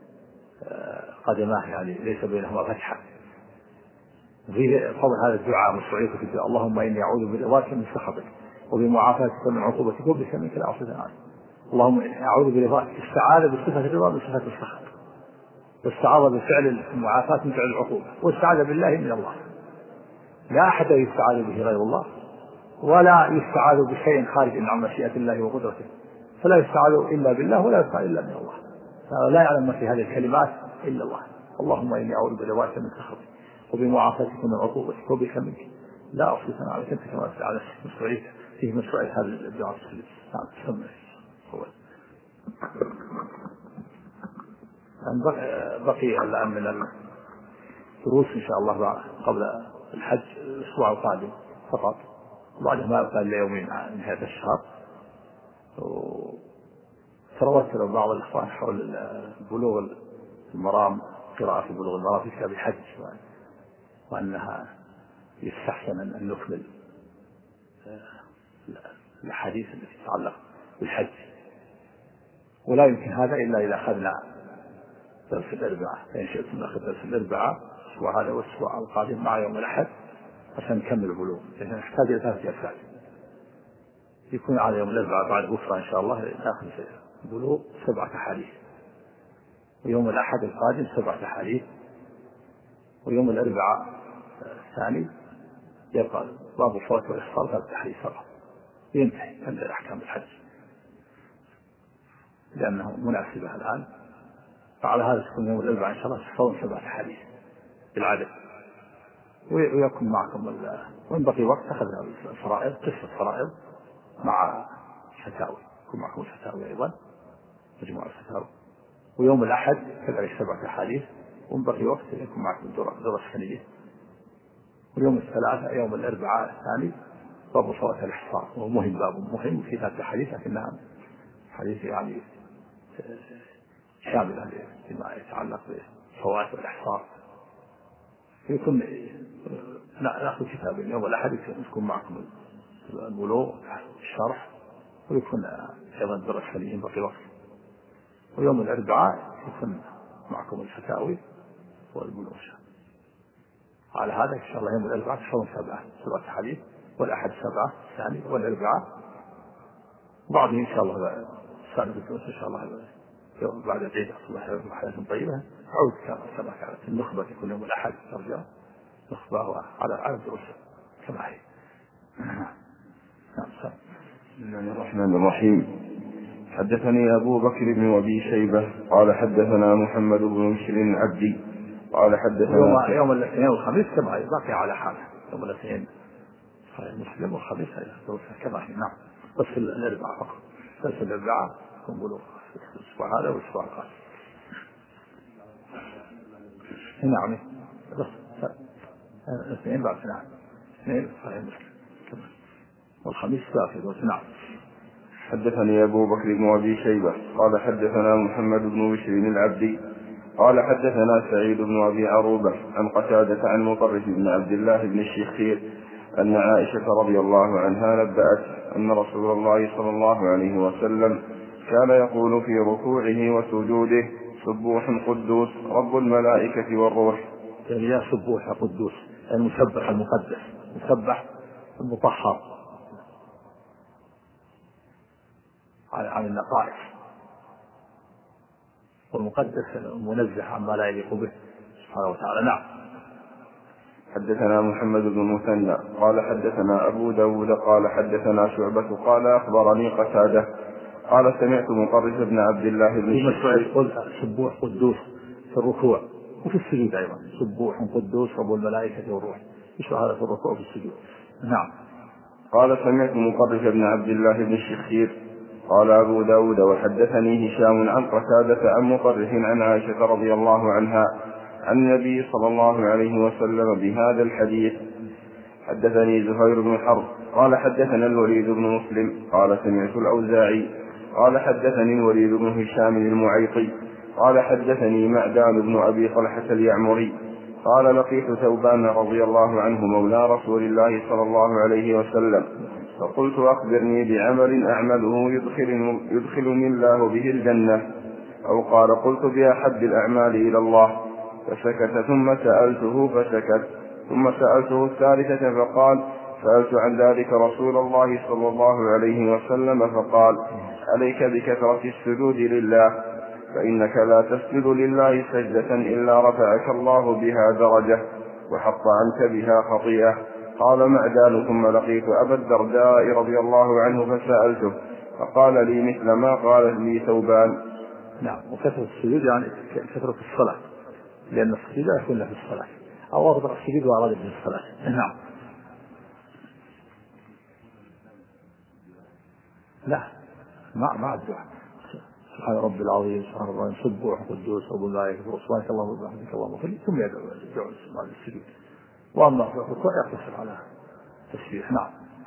قدماه يعني ليس بينهما فتحة. وفيه فضل هذا الدعاء مشروعية في الدعاء اللهم إني أعوذ برضاك من سخطك وبمعافاتك من عقوبتك وبك منك لا أحصي ثناء. اللهم أعوذ برضاك استعاذ بصفة الرضا من صفة السخط واستعاذ بفعل المعافاة من فعل العقوبة واستعاذ بالله من الله. لا أحد يستعاذ به غير الله، ولا يستعاذ بشيء خارج عن مشيئة الله وقدرته، فلا يستعاذ إلا بالله ولا يستعاذ إلا من الله، لا يعلم ما في هذه الكلمات إلا الله. اللهم إني أعوذ برضاك من سخطك وبمعافاتك من عقوبتك وبك منك، لا أحصي ثناء عليك أنت كما أثنى على مشروعيته فيه مشروعية هذا الدعاء السليم. نعم هو بقي الآن من الدروس إن شاء الله قبل الحج الأسبوع القادم فقط، بعد ما يبقى إلا يومين نهاية الشهر. تروت بعض الإخوان حول بلوغ المرام، قراءة بلوغ المرام في كتاب الحج، وأنها يستحسن أن نكمل الحديث التي تتعلق بالحج، ولا يمكن هذا إلا إذا أخذنا درس الأربعاء، فإن شئتم نأخذ درس الأربعاء الأسبوع هذا والأسبوع القادم مع يوم الأحد عشان نكمل البلوغ، لأننا نحتاج إلى ثلاث جلسات. يكون على يوم الأربعاء بعد بكرة إن شاء الله نأخذ بلوغ سبعة أحاديث، ويوم الأحد القادم سبعة أحاديث، ويوم الأربعاء الثاني يبقى باب الفوات والإحصار ثلاث أحاديث فقط، ينتهي عند أحكام الحج لأنه مناسبة الآن. فعلى هذا تكون يوم الأربعاء إن شاء الله تصون سبعة أحاديث بالعدد، ويكون معكم وإن بقي وقت أخذنا الفرائض، قصة الفرائض مع الفتاوي، يكون معكم الفتاوي أيضا مجموعة الفتاوي. ويوم الأحد كذلك سبعة أحاديث، وإن بقي وقت يكون معكم الدرس السنية. ويوم الثلاثاء يوم الأربعاء الثاني باب فوات الإحصار، وهو مهم، باب مهم في ثلاث أحاديث لكنها حديث يعني شاملة فيما يتعلق بالفوات والإحصار. يكون نأخذ كتابين، يوم الأحد يكون معكم البلوغ الشرح، ويكون أيضا درس سنية بقي وقت. ويوم الأربعاء يكون معكم الفتاوي والبلوغ. على هذا إن شاء الله يوم الأربعاء تشرون سبعة سبعة حديث، والأحد سبعة الثاني، والأربعاء بعضهم إن شاء الله سالف الدروس إن شاء الله يوم بعد العيد الله يرزق حياة طيبة عود كما كانت النخبة تكون يوم الأحد ترجع نخبة على على الدروس كما هي. بسم الله الرحمن الرحيم. حدثني أبو بكر بن أبي شيبة قال حدثنا محمد بن بشر العبدي قال حدثنا يوم, يوم الاثنين والخميس كما هي باقي على حاله، يوم الاثنين مسلم والخميس كما هي. نعم بس الأربعاء فقط، بس الأربعاء يكون بلوغ الأسبوع هذا والأسبوع القادم. نعم بس الاثنين بعد نعم اثنين صحيح مسلم والخميس باقي. نعم. حدثني أبو بكر بن أبي شيبة قال حدثنا محمد بن بشر العبدي قال حدثنا سعيد بن أبي عروبة عن قتادة عن مطرف بن عبد الله بن الشخير أن عائشة رضي الله عنها نبأت أن رسول الله صلى الله عليه وسلم كان يقول في ركوعه وسجوده سبوح قدوس رب الملائكة والروح. يعني يا سبوح يا قدوس، المسبح المقدس، المسبح المطهر عن النقائص، والمقدس المنزه عما لا يليق به سبحانه وتعالى. نعم. حدثنا محمد بن المثنى قال حدثنا أبو داود قال حدثنا شعبة قال أخبرني قتادة قال سمعت مطرف بن عبد الله بن الشخير سبوح قدوس في الركوع وفي السجود أيضا، سبوح قدوس رب الملائكة والروح، يشرح هذا في الركوع وفي السجود. نعم. قال سمعت مطرف بن عبد الله بن الشخير قال أبو داود وحدثني هشام عن قتادة عن مطرف عن عائشة رضي الله عنها عن النبي صلى الله عليه وسلم بهذا الحديث. حدثني زهير بن حرب قال حدثنا الوليد بن مسلم قال سمعت الأوزاعي قال حدثني الوليد بن هشام المعيطي قال حدثني معدان بن أبي طلحة اليعمري قال لقيت ثوبان رضي الله عنه مولى رسول الله صلى الله عليه وسلم فقلت أخبرني بعمل أعمله يدخلني, يدخلني الله به الجنة، أو قال قلت بأحب الأعمال إلى الله، فسكت ثم سألته فسكت ثم سألته الثالثة فقال سألت عن ذلك رسول الله صلى الله عليه وسلم فقال عليك بكثرة السجود لله، فإنك لا تسجد لله سجدة إلا رفعك الله بها درجة وحط عنك بها خطيئة، قال معدان ثم لقيت أبا الدرداء رضي الله عنه فسألته فقال لي مثل ما قال لي ثوبان. نعم. وكثرة السجود يعني كثرة الصلاة، لأن السجود لا يكون له في الصلاة، أو أفضل السجود وأراد به الصلاة. نعم. لا ما ما الدعاء سبحان ربي العظيم سبحان الله سبح قدوس رب الملائكة سبحانك اللهم وبحمدك اللهم صل، ثم يدعو الدعاء بعد السجود. وأما في الركوع يقتصر على التسبيح. نعم.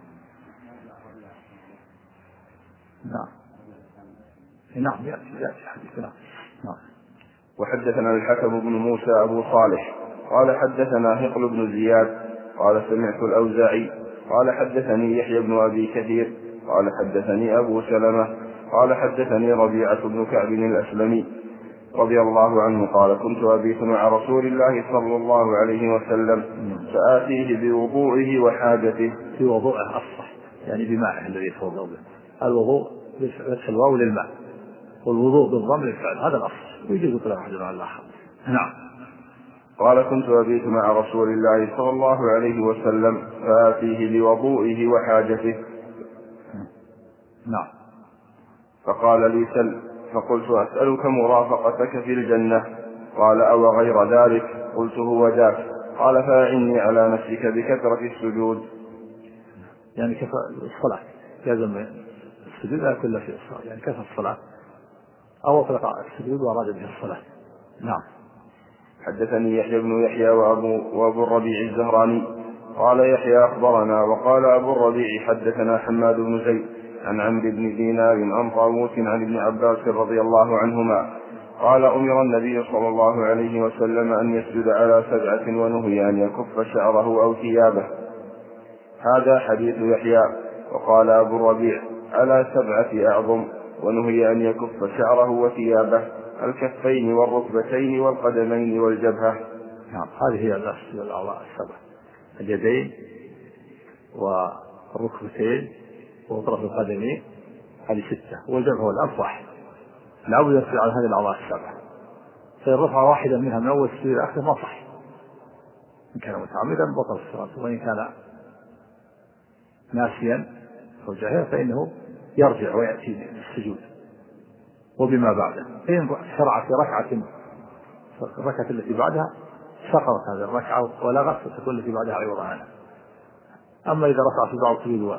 نعم. نعم يأتي يأتي حديث. نعم. نعم. وحدثنا الحكم بن موسى أبو صالح قال حدثنا هقل بن زياد قال سمعت الأوزاعي قال حدثني يحيى بن أبي كثير قال حدثني أبو سلمة قال حدثني ربيعة بن كعب الأسلمي رضي الله عنه قال كنت أبيت مع رسول الله صلى الله عليه وسلم فآتيه بوضوئه وحاجته. في وضوءه أصح يعني بماء الذي يتوضأ به. الوضوء بفتح الواو للماء، والوضوء بالضم للفعل، هذا الأصل ويجوز طلب أحد على الآخر. نعم. قال كنت أبيت مع رسول الله صلى الله عليه وسلم فآتيه بوضوئه وحاجته. نعم. فقال لي سل، فقلت أسألك مرافقتك في الجنة. قال أو غير ذلك؟ قلت هو ذاك. قال فأعني على نفسك بكثرة السجود. يعني كثرة الصلاة لازم السجود لا كله في الصلاة، يعني كثرة الصلاة أو أطلق السجود وأراد به الصلاة. نعم. حدثني يحيى بن يحيى وأبو, وأبو الربيع الزهراني قال يحيى أخبرنا وقال أبو الربيع حدثنا حماد بن زيد عن عمرو بن دينار عن طاووس عن ابن عباس رضي الله عنهما قال أمر النبي صلى الله عليه وسلم أن يسجد على سبعة ونهي أن يكف شعره أو ثيابه. هذا حديث يحيى. وقال أبو الربيع على سبعة أعظم، ونهي أن يكف شعره وثيابه الكفين والركبتين والقدمين والجبهة. نعم. هذه هي الأعضاء السبعة: اليدين والركبتين وطرف القدمين، هذه ستة، والجبهة والأنف واحد. العبد يرفع على هذه الأعضاء السبعة، فإن رفع واحدة منها من أول السجود إلى آخره ما صح، إن كان متعمدا بطل الصلاة، وإن كان ناسيا أو جاهلا فإنه يرجع ويأتي السجود وبما بعده. فإن شرع في ركعة الركعة التي بعدها سقطت هذه الركعة ولغت، فتكون التي بعدها عوضا عنها. أما إذا رفع في بعض السجود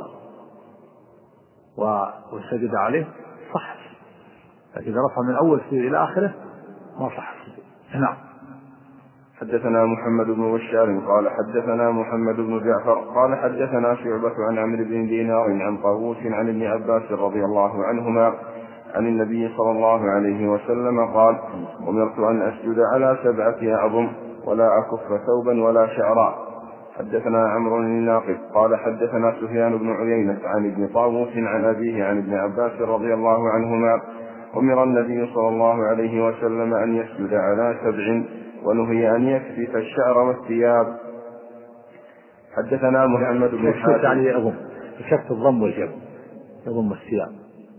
وسجد عليه صح، لكن إذا رفع من أول السجود إلى آخره ما صح السجود. نعم. حدثنا محمد بن بشار قال حدثنا محمد بن جعفر قال حدثنا شعبة عن عمرو بن دينار عن طاووس عن ابن عباس رضي الله عنهما عن النبي صلى الله عليه وسلم قال أمرت أن أسجد على سبعة أعظم ولا أكف ثوبا ولا شعرا. حدثنا عمرو الناقد قال حدثنا سفيان بن عيينة عن ابن طاووس عن أبيه عن ابن عباس رضي الله عنهما أمر النبي صلى الله عليه وسلم أن يسجد على سبع ونهي أن يكفف الشعر والثياب. حدثنا محمد بن حاتم يعني يضم كف الضم والجبر، يضم الثياب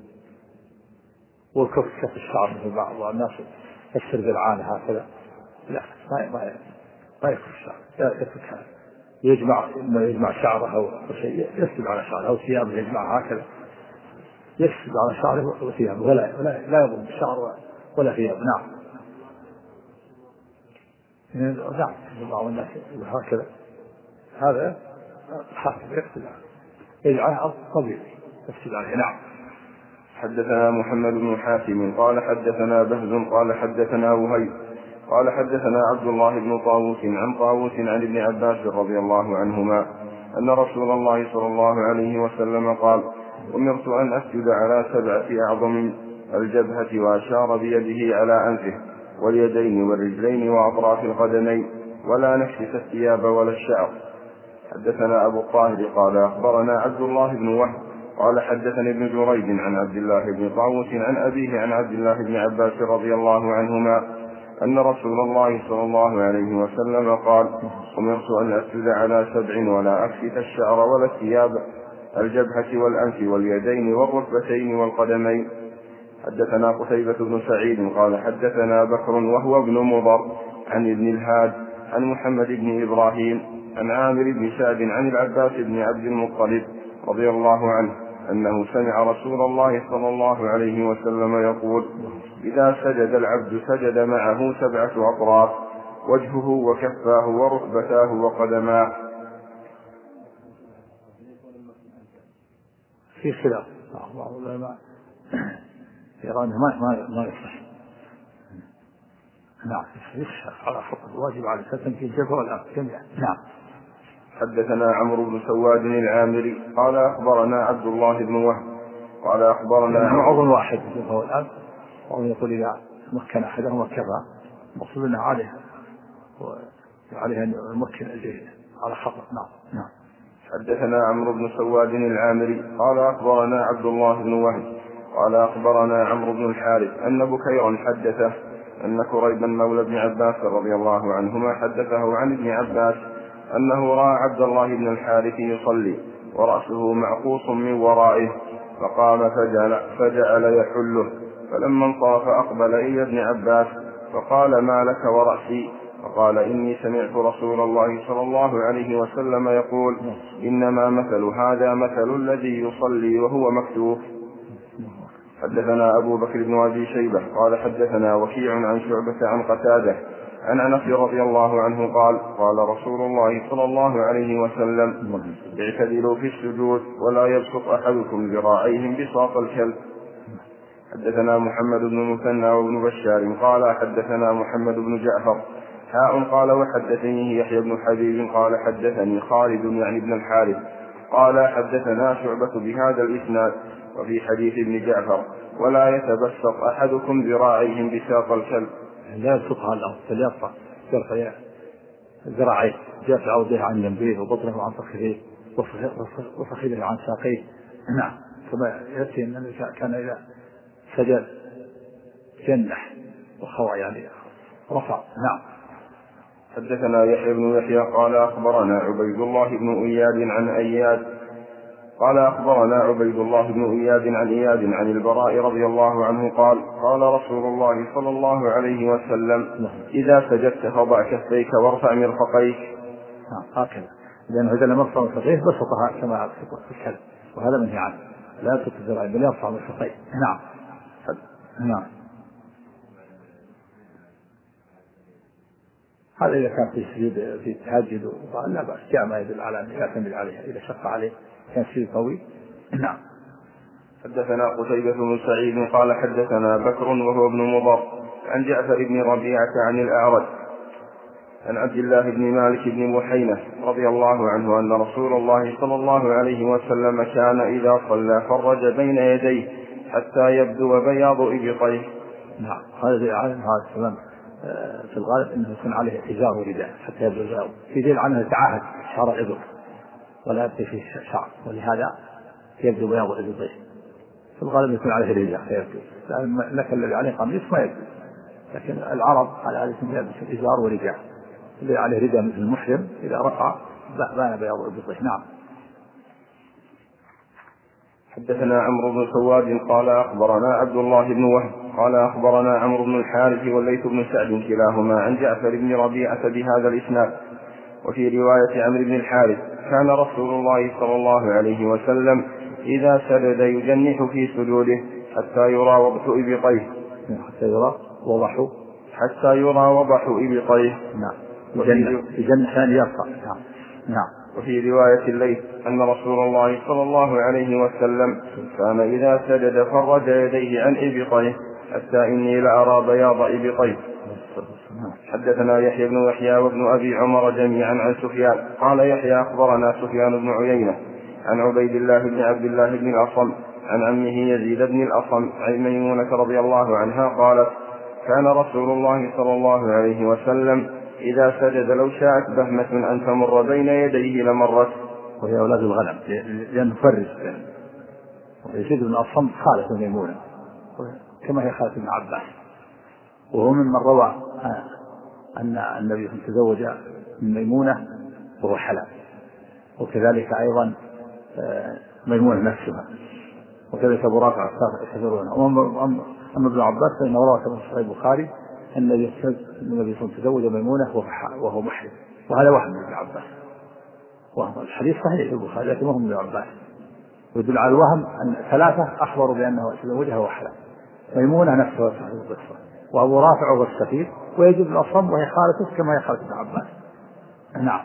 والكف كف الشعر مثل بعض الناس يكسر ذراعانه هكذا، لا ما ما ما يكف الشعر، يكف يجمع يجمع شعره أو شيء يسجد على شعره أو ثيابه يجمعها هكذا، يسجد على شعره وثيابه ولا ولا لا يضم الشعر ولا ثيابه. نعم. نعم. بعض الناس هكذا، هذا حاكم يقصد يجعله طبيعي يقصد عليه. نعم. حدثنا محمد بن حاتم قال حدثنا بهز قال حدثنا وهيب قال حدثنا عبد الله بن طاووس عن طاووس عن ابن عباس رضي الله عنهما أن رسول الله صلى الله عليه وسلم قال أمرت أن أسجد على سبعة أعظم الجبهة، وأشار بيده على أنفه واليدين والرجلين وأطراف القدمين، ولا نكشف الثياب ولا الشعر. حدثنا أبو الطاهر قال أخبرنا عبد الله بن وهب قال حدثني ابن جريج عن عبد الله بن طاووس عن أبيه عن عبد الله بن عباس رضي الله عنهما أن رسول الله صلى الله عليه وسلم قال أمرت أن أسجد على سبع ولا أكشف الشعر ولا الثياب الجبهة والأنف واليدين والركبتين والقدمين. حدثنا قتيبة بن سعيد قال حدثنا بكر وهو ابن مضر عن ابن الهاد عن محمد بن إبراهيم عن عامر بن سعد عن العباس بن عبد المطلب رضي الله عنه أنه سمع رسول الله صلى الله عليه وسلم يقول: إذا سجد العبد سجد معه سبعة أطراف: وجهه وكفاه وركبتاه وقدماه. في خلاف بعض العلماء يرون ما ما ما يصح. نعم يصح على حق الواجب على سكن في الجبهة والأنف جميعا. نعم. حدثنا عمرو بن سواد العامري قال أخبرنا عبد الله بن وهب قال أخبرنا يعني عضو واحد الجبهة والأنف، وهو يقول إذا مكن أحدهما كفى، مقصود أنه عليه وعليه أن يمكن الجهة على خطأ. نعم. نعم. حدثنا عمرو بن سواد العامري قال أخبرنا عبد الله بن وهب قال أخبرنا عمرو بن الحارث أن بكيرا حدثه أن كريبا مولى ابن عباس رضي الله عنهما حدثه عن ابن عباس أنه رأى عبد الله بن الحارث يصلي ورأسه معقوص من ورائه، فقام فجعل, فجعل يحله، فلما انصرف أقبل إلى ابن عباس فقال: ما لك ورأسي؟ فقال: إني سمعت رسول الله صلى الله عليه وسلم يقول: إنما مثل هذا مثل الذي يصلي وهو مكتوف. حدثنا أبو بكر بن أبي شيبة قال حدثنا وكيع عن شعبة عن قتادة عن أنس رضي الله عنه قال: قال رسول الله صلى الله عليه وسلم: اعتدلوا في السجود ولا يبسط أحدكم ذراعيه بساط الكلب. حدثنا محمد بن المثنى وابن بشار قال حدثنا محمد بن جعفر حاء قال وحدثني يحيى بن حبيب قال حدثني خالد يعني بن الحارث قال حدثنا شعبة بهذا الإسناد. وفي حديث ابن جعفر: ولا يتبسط أحدكم ذراعيه بساط الكلب. لا يبسطها الأرض، فليرفع يرفع ذراعيه، يرفع عوده عن جنبيه وبطنه عن فخذيه وفخذه عن ساقيه. نعم. كما يأتي أن كان إذا سجد جنح وخوع يعني رفع. نعم. حدثنا يحيى بن يحيى قال أخبرنا عبيد الله بن إياد عن أياد قال أخبرنا عبيد الله بن إياد عن إياد عن البراء رضي الله عنه قال: قال رسول الله صلى الله عليه وسلم: إذا سجدت فضع كفيك وارفع مرفقيك. هكذا، لأنه إذا لم يرفع مرفقيه بسطها كما يبسط الكلب، وهذا منهي عنه، لا يبسط الذراعين بل يرفع مرفقيه. نعم. نعم. هذا إذا كان في سجود في التهجد لا بأس، جاء ما يدل على أن يعتمد عليها إذا شق عليه كان شيء قوي. نعم. حدثنا قتيبة بن سعيد قال حدثنا بكر وهو ابن مضر عن جعفر بن ربيعة عن الأعرج عن عبد الله بن مالك بن بحينة رضي الله عنه أن رسول الله صلى الله عليه وسلم كان إذا صلى فرج بين يديه حتى يبدو بياض إبطيه. نعم. هذا عليه السلام في الغالب أنه يكون عليه إزار ورداء حتى يبدو بياض، في دليل عنه يتعاهد شعر الإبط ولا يبدو فيه شعر، ولهذا يبدو بياض إبطيه. في الغالب يكون عليه رداء فيبدو، لكن الذي عليه قميص ما يبدو، لكن العرب على هذا يلبس الإزار ورداء، اللي عليه رداء مثل المحرم إذا رفع بان بياض إبطيه. نعم. حدثنا عمرو بن سواد قال أخبرنا عبد الله بن وهب قال أخبرنا عمرو بن الحارث والليث بن سعد كلاهما عن جعفر بن ربيعة بهذا الإسناد. وفي رواية عمرو بن الحارث: كان رسول الله صلى الله عليه وسلم إذا سجد يجنح في سجوده حتى يرى وضح إبطيه. حتى يرى وضح حتى يرى وضح إبطيه. نعم. يجنح ثاني يرفع. نعم. نعم. وفي رواية الليث أن رسول الله صلى الله عليه وسلم كان إذا سجد فرج يديه عن إبطيه حتى إني لأرى بياض إبطيه. حدثنا يحيى بن يحيى وابن أبي عمر جميعا عن سفيان قال يحيى أخبرنا سفيان بن عيينة عن عبيد الله بن عبد الله بن الأصم عن عمه يزيد بن الأصم عن ميمونة رضي الله عنها قالت: كان رسول الله صلى الله عليه وسلم إذا سجد لو شاءت بهمة أن تمر بين يديه لمرت. وهي أولاد الغنم، لأنه فرج. يزيد بن الأصم خالة ميمونة كما هي خالة ابن عباس، وهو ممن روى أن النبي تزوج من ميمونة وهو حلال، وكذلك أيضا ميمونة نفسها، وكذلك أبو رافع يحذرونه. أما ابن عباس فإنه روى في صحيح البخاري أن النبي تزوج ميمونة وهو محرم، وهذا وهم ابن عباس والحديث صحيح البخاري لكن وهم من عباس، ويدل على الوهم أن ثلاثة أخبروا بأنه تزوجها وحلا، ميمونة نفسها صاحب القصة، وأبو رافع وهو السفير، ويجب الأصم وهي خالته كما هي خالة ابن عباس. نعم.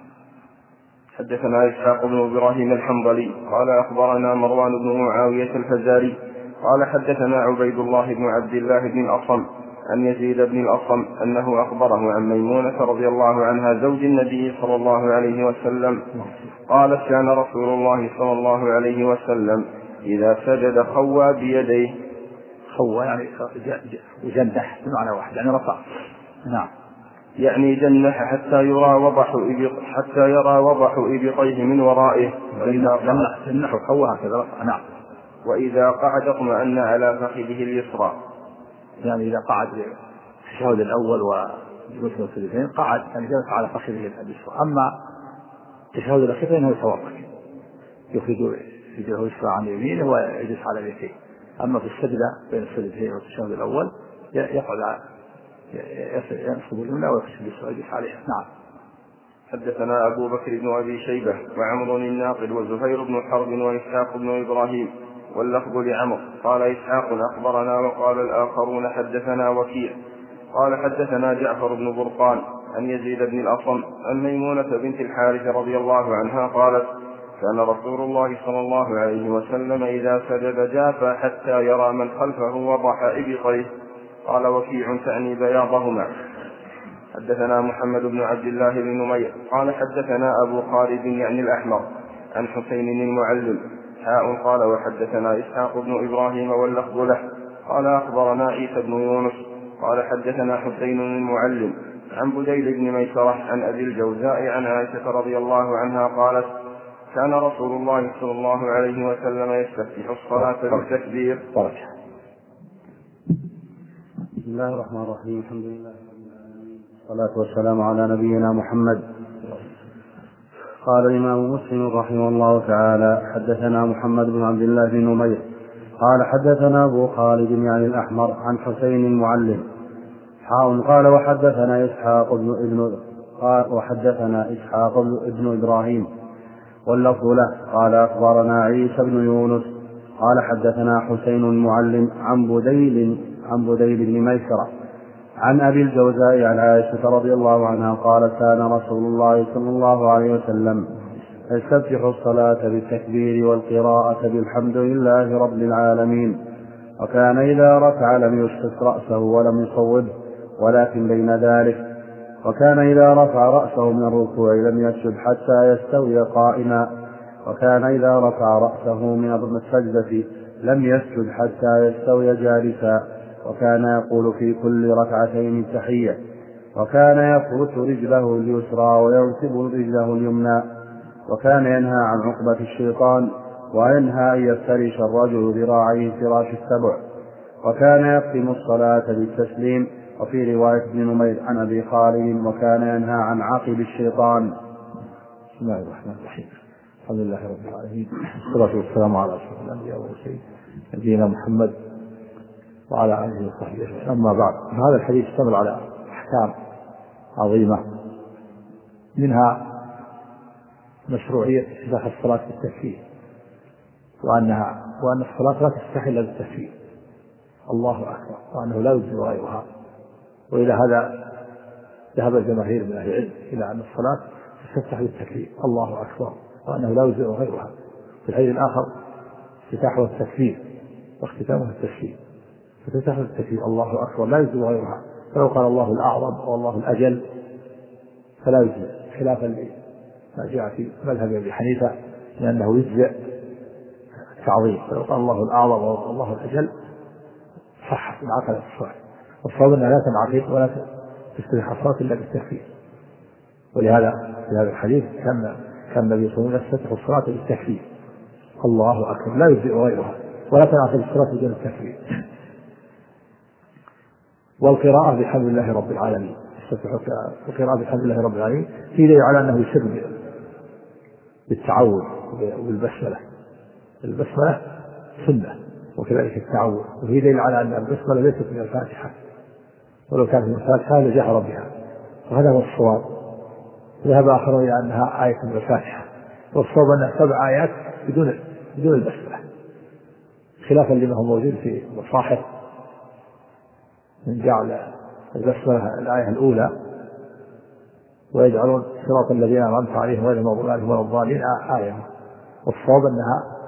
حدثنا إسحاق بن إبراهيم الحنظلي قال أخبرنا مروان بن معاوية الفزاري قال حدثنا عبيد الله بن عبد الله بن الأصم عن يزيد بن الأصم أنه أخبره عن ميمونة رضي الله عنها زوج النبي صلى الله عليه وسلم قالت كان رسول الله صلى الله عليه وسلم إذا سجد خوى بيديه. خوى يعني جنح بمعنى واحد يعني رفع. نعم. يعني جنح حتى يرى وضح إبط حتى يرى وضح إبطيه من ورائه. جنح وخوى هكذا رفع. نعم. وإذا قعد اطمأن على فخذه اليسرى، يعني إذا قعد في التشهد الأول وجلوس الثلثين قعد يعني جلس على فخذه اليسرى. أما التشهد الأخير فإنه يتورك، يخرج رجله اليسرى عن يمينه ويجلس على اليسين. أما في السجدة بين السجدتين والتشهد الأول يقعد ينصب اليمنى ويخرج اليسرى ويجلس عليها. نعم. حدثنا أبو بكر بن أبي شيبة وعمر الناقد وزهير بن حرب وإسحاق بن إبراهيم واللفظ لعمر قال إسحاق أخبرنا وقال الآخرون حدثنا وكيع قال حدثنا جعفر بن برقان عن يزيد بن الأصم عن ميمونة بنت الحارث رضي الله عنها قالت كان رسول الله صلى الله عليه وسلم إذا سجد جافى حتى يرى من خلفه وضح إبطيه. قال وكيع تعني بياضهما. حدثنا محمد بن عبد الله بن نمير قال حدثنا أبو خالد يعني الأحمر عن حسين المعلم حاء قال وحدثنا إسحاق بن إبراهيم واللفظ له قال أخبرنا عيسى بن يونس قال حدثنا حسين المعلم عن بديل بن ميسرة عن أبي الجوزاء عن عائشة رضي الله عنها قالت كان رسول الله صلى الله عليه وسلم يستفتح الصلاة بالتكبير. بسم الله الرحمن الرحيم. الحمد لله والصلاة والسلام على نبينا محمد. قال الإمام مسلم رحمه الله تعالى حدثنا محمد بن عبد الله بن نمير قال حدثنا أبو خالد يعني الأحمر عن حسين المعلم حاء قال وحدثنا إسحاق بن ابن قال وحدثنا إسحاق بن إبراهيم واللفظ له قال أخبرنا عيسى بن يونس قال حدثنا حسين المعلم عن بديل عن بديل بن ميسرة عن أبي الجوزاء عن عائشة رضي الله عنها قالت كان رسول الله صلى الله عليه وسلم يستفتح الصلاة بالتكبير والقراءة بالحمد لله رب العالمين، وكان إذا ركع لم يسقط رأسه ولم يصوبه ولكن بين ذلك، وكان إذا رفع رأسه من الركوع لم يسجد حتى يستوي قائما، وكان إذا رفع رأسه من السجدة لم يسجد حتى يستوي جالسا، وكان يقول في كل ركعتين التحية، وكان يفرش رجله اليسرى وينصب رجله اليمنى، وكان ينهى عن عقبة الشيطان وينهى أن يفترش الرجل ذراعيه فراش السبع، وكان يختم الصلاة بالتسليم. وفي رواية ابن نمير عن أبي خالد وكان ينهى عن عقب الشيطان. بسم الله الرحمن الرحيم. الحمد لله رب العالمين والصلاة والسلام على أشرف الأنبياء والمرسلين نبينا محمد وعلى آله وصحبه أجمعين. أما بعد، هذا الحديث يشتمل على أحكام عظيمة، منها مشروعية استفتاح الصلاة بالتكبير، وأنها وأن الصلاة لا تفتح إلا بالتكبير الله أكبر، وأنه لا يجوز غيرها. وإلى هذا ذهب الجماهير من أهل العلم إلى أن الصلاة تفتح بالتكبير الله أكبر، وأنه لا يجوز غيرها. في الحديث الآخر افتتاحه التكبير واختتامه التسليم، فتفتح بالتكبير الله أكبر لا يجوز غيرها. فلو قال الله الأعظم أو الله الأجل فلا يجوز، خلافا لما جاء في مذهب أبي حنيفة لأنه يجزئ التعظيم. فلو قال الله الأعظم أو الله الأجل صح انعقدت الصلاة، والصواب أنها لا تنعقد ولا تفتح الصلاة إلا بالتكبير. ولهذا في هذا الحديث كان كان النبي صلى الله عليه وسلم يفتتح الصلاة بالتكبير الله أكبر لا يجزئ غيرها، ولا تنعقد الصلاة بدون التكبير. والقراءة بحمد الله رب العالمين، القراءة بحمد الله رب العالمين في دليل على أنه يسر بالتعوذ وبالبسملة. البسملة سنة وكذلك التعوذ، وفي دليل على أن البسملة ليست من الفاتحة، ولو كانت من الفاتحة لجهر بها، وهذا هو الصواب. ذهب آخرون إلى أنها آية من الفاتحة، والصواب أنها سبع آيات بدون بدون البسملة، خلافا لما هو موجود في المصاحف من جعل البسملة الآية الأولى ويجعلون صراط الذين أنعمت عليهم غير المغضوب عليهم ولا الضالين آية. والصواب أنها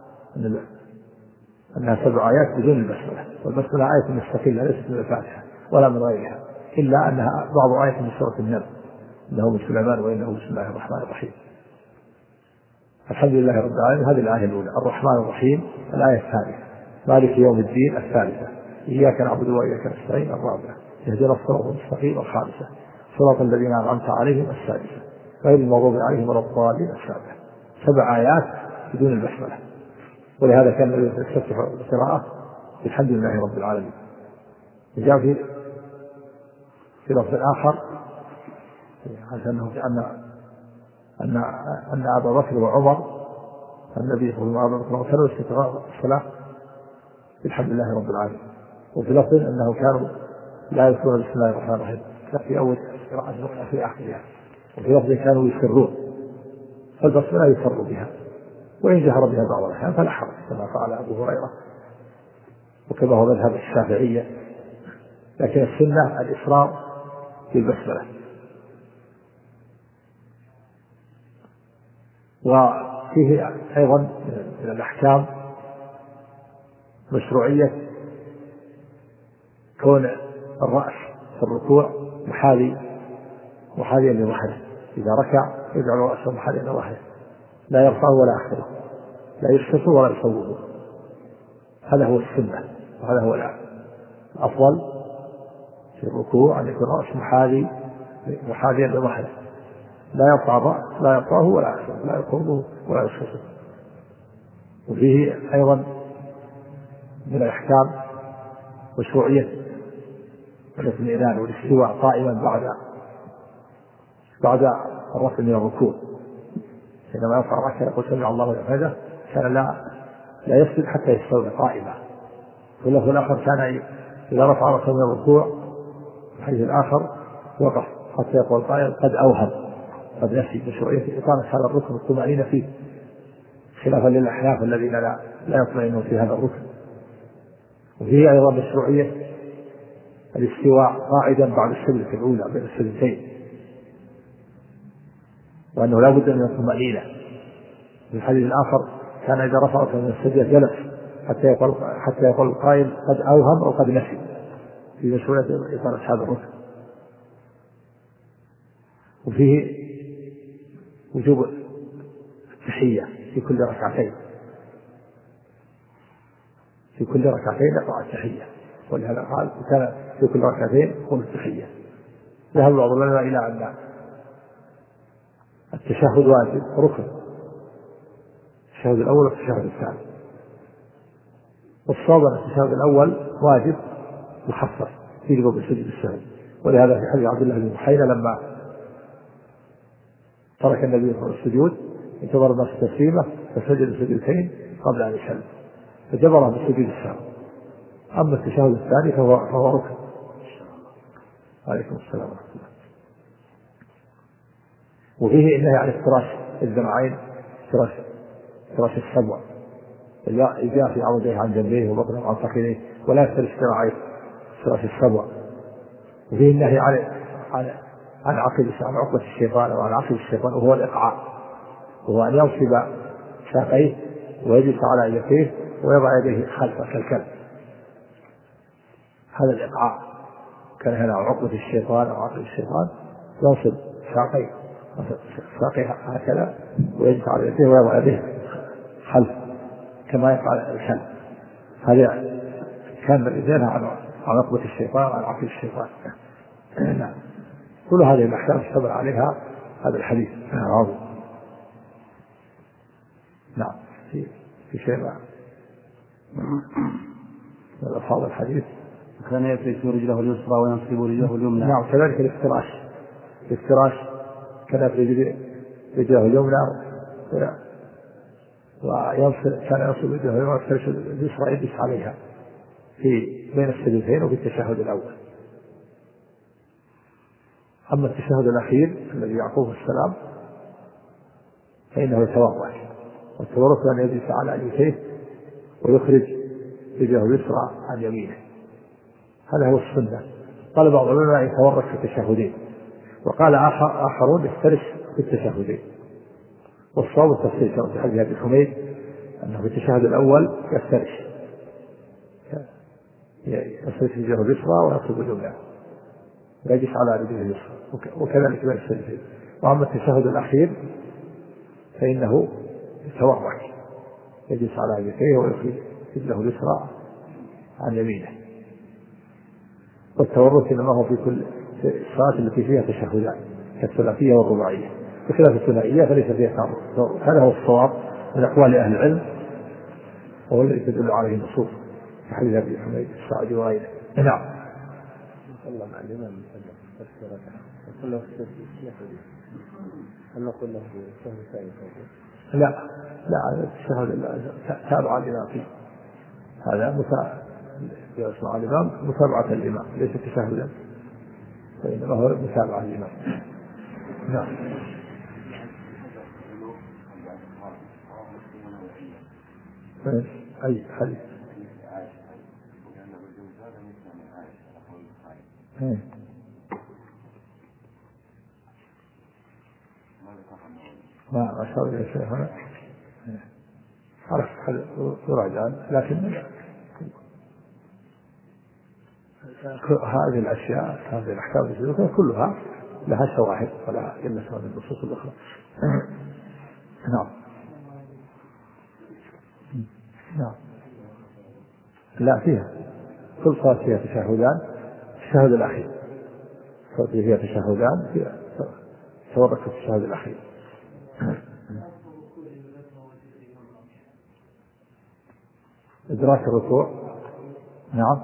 أنها سبع آيات بدون البسملة، والبسملة آية مستقلة ليست من الفاتحة ولا من غيرها، إلا أنها بعض آية من سورة النمل إنه من سليمان وإنه بسم الله الرحمن الرحيم. الحمد لله رب العالمين هذه الآية الأولى. الرحمن الرحيم الآية الثانية. مالك يوم الدين الثالثة. إياك نعبد وإياك نستعين الرابعة. اهدنا الصراط المستقيم الخامسة. صراط الذين أنعمت عليهم السادسة. غير المغضوب عليهم ولا الضالين السابعة. سبع آيات بدون البسملة، ولهذا كان النبي يستفتح القراءة بالحمد لله رب العالمين. وجاء في في لفظ آخر أنه أن أن أن أبا بكر وعمر النبي صلى الله عليه وسلم كانوا يستفتحون الصلاة بالحمد لله رب العالمين. وفي لفظ أنه كانوا لا يذكرون بسم الله الرحمن الرحيم في أول قراءة في آخرها. وفي لفظ كانوا يسرون، فالبسملة يسر بها وإن جهر بها بعض الأحيان فلا حرج كما فعل أبو هريرة وكما هو مذهب الشافعية، لكن السنة الإسرار في البسملة. وفيه أيضا من الأحكام مشروعية كون الرأس في الركوع محاذي محاذيا لظهره، إذا ركع يجعل رأسه محاذيا لظهره، لا يرفعه ولا يخفضه، لا يشفطه ولا يصوبه. هذا هو السنة وهذا هو الأفضل في الركوع، أن يكون رأس محاذي محاذيا لظهره، لا يرفع الرأس لا يرفعه ولا يخفضه، لا يقومه ولا يشفطه. وفيه أيضا من الأحكام مشروعية الاطمئنان والاستواء قائما بعد بعد الرفع من الركوع. حينما يرفع رأسه يقول سمع الله لمن حمده كان لا لا يسجد حتى يستوي قائما. واللفظ الآخر كان إذا رفع رأسه من الركوع الحديث الآخر وقف حتى يقول قائل قد أوهم قد نسي. مشروعية إقامة هذا الركن والطمأنينة فيه، خلافا للأحناف الذين لا لا يطمئنون في هذا الركن. وفيه أيضا مشروعية الاستواء قاعدا بعد السجدة الأولى بين السجدتين، وأنه لا بد من الطمأنينة. في الحديث الآخر كان إذا رفع رأسه من السجدة جلس حتى يقول حتى يقول القائل قد أوهم أو قد نسي، في مشروعية إقامة هذا الركن. وفيه وجوب التحية في كل ركعتين، في كل ركعتين يقرأ التحية، ولهذا قال كان في كل ركعتين يقول التحية. ذهب بعض العلماء إلى أن التشهد واجب ركن، التشهد الأول والتشهد الثاني، والصواب أن التشهد الأول واجب مخفف في قبل سجد السهو. ولهذا في حديث عبد الله بن بحيرة لما ترك النبي صلى الله عليه وسلم السجود انتظر الناس تسليمه فسجد سجدتين قبل أن يسلم فجبره بسجود السهو. أما التشهد الثاني فهو, فهو ركن. عليكم السلام ورحمة الله. وفيه النهي عن افتراش الذراعين، افتراش افتراش السبع، جاء في عوديه عن جنبيه وبطنه عن فخذيه، ولا يفترش ذراعيه افتراش السبع. وفيه النهي عن عن عن عقل عن عقبة الشيطان أو عن عقل الشيطان، وهو الإقعاء، وهو أن ينصب ساقيه ويجلس على يديه ويضع يديه خلفه كالكلب. هذا الإقعاء. كان هنا عقبة الشيطان أو عقل الشيطان ينصب ساقيه ساقيه هكذا ويجلس على يديه ويضع يديه خلفه كما يفعل الكلب. هذا كان الإذن عن عن عقبة الشيطان وعن عقل الشيطان. نعم. كل هذه الأحكام اشتمل عليها هذا الحديث العظيم. نعم. في في شيء من الألفاظ الحديث كان يفرش رجله اليسرى وينصب رجله اليمنى. نعم. كذلك الافتراش الافتراش كان يفرش رجله اليمنى وينصب كان ينصب رجله اليمنى ويفترش اليسرى يجلس عليها في بين السجدتين وفي التشهد الأول. أما التشهد الأخير الذي يعقوه السلام فإنه يتورك. والتورك أن يجلس على يديه ويخرج رجله اليسرى عن يمينه، هذا هو السنة. قال بعض العلماء يتورك في التشهدين، وقال آخرون يفترش في التشهدين. والصواب التفصيل كما في حديث أبي حميد أنه في التشهد الأول يفترش يفترش رجله اليسرى ويقصد اليمنى ويجلس على رجله اليسرى، وكذلك بين السجدتين. وأما التشهد الأخير فإنه يتورك يجلس على يديه ويخرج رجله اليسرى عن يمينه. والتورك إنما هو في كل الصلاة التي فيها تشهدان كالثلاثية والرباعية، بخلاف الثنائية فليس فيها تورك. هذا هو الصواب من أقوال أهل العلم، وهو الذي تدل عليه النصوص في حديث أبي حميد الساعدي وغيره. نعم. صلى مع الإمام تفسير كله أن كله شهر ثاني. لا لا الشهر تابع الإمام فيه، هذا يسمع الإمام متابعة الإمام ليس تشهدا، فإنما هو متابعة الإمام. نعم. أي حديث ما أشار إلى شيء هنا عرف يراجع، لكن هذه الأشياء هذه الأحكام كلها لها شواهد ولا إلا شواهد النصوص الأخرى. نعم. نعم. لا فيها كل صلاة فيها تشهدان. التشهد الأخير صلاة فيها تشهدان فيها تورك في التشهد الأخير. إدراك الركوع. نعم.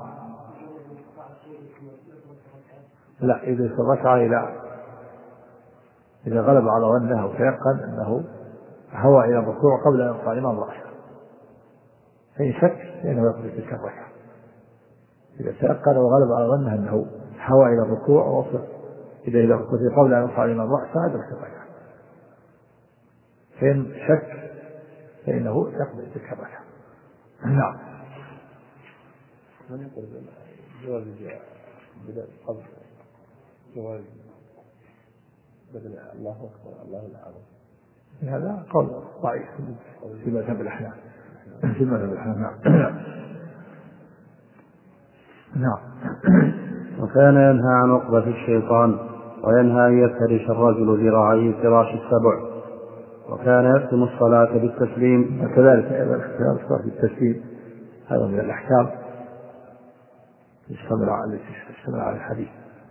لا إذا ركع إلى إذا غلب على ظنه وتيقن أنه هوى إلى الركوع قبل أن يرفع الإمام رأسه، فإن شك فإنه يقضي تلك الركعة. إذا تيقن وغلب على ظنه أنه هوى إلى الركوع ووصل إذا إلى الركوع قبل أن يرفع الإمام رأسه أدرك الركعة. فإن شك فإنه يقضي تلك الركعة. نعم. من يقول جواز بدل قبل جواز بدل الله أكبر الله الأعظم، هذا قول ضعيف في مذهب الأحناف. في مذهب الأحناف. نعم. نعم. وكان ينهى عن عقبة الشيطان، وينهى أن يفترش الرجل ذراعيه فراش السبع، وكان يختم الصلاة بالتسليم. وكذلك أيضا اختيار الصلاة بالتسليم هذا من الأحكام يشتمل على الحديث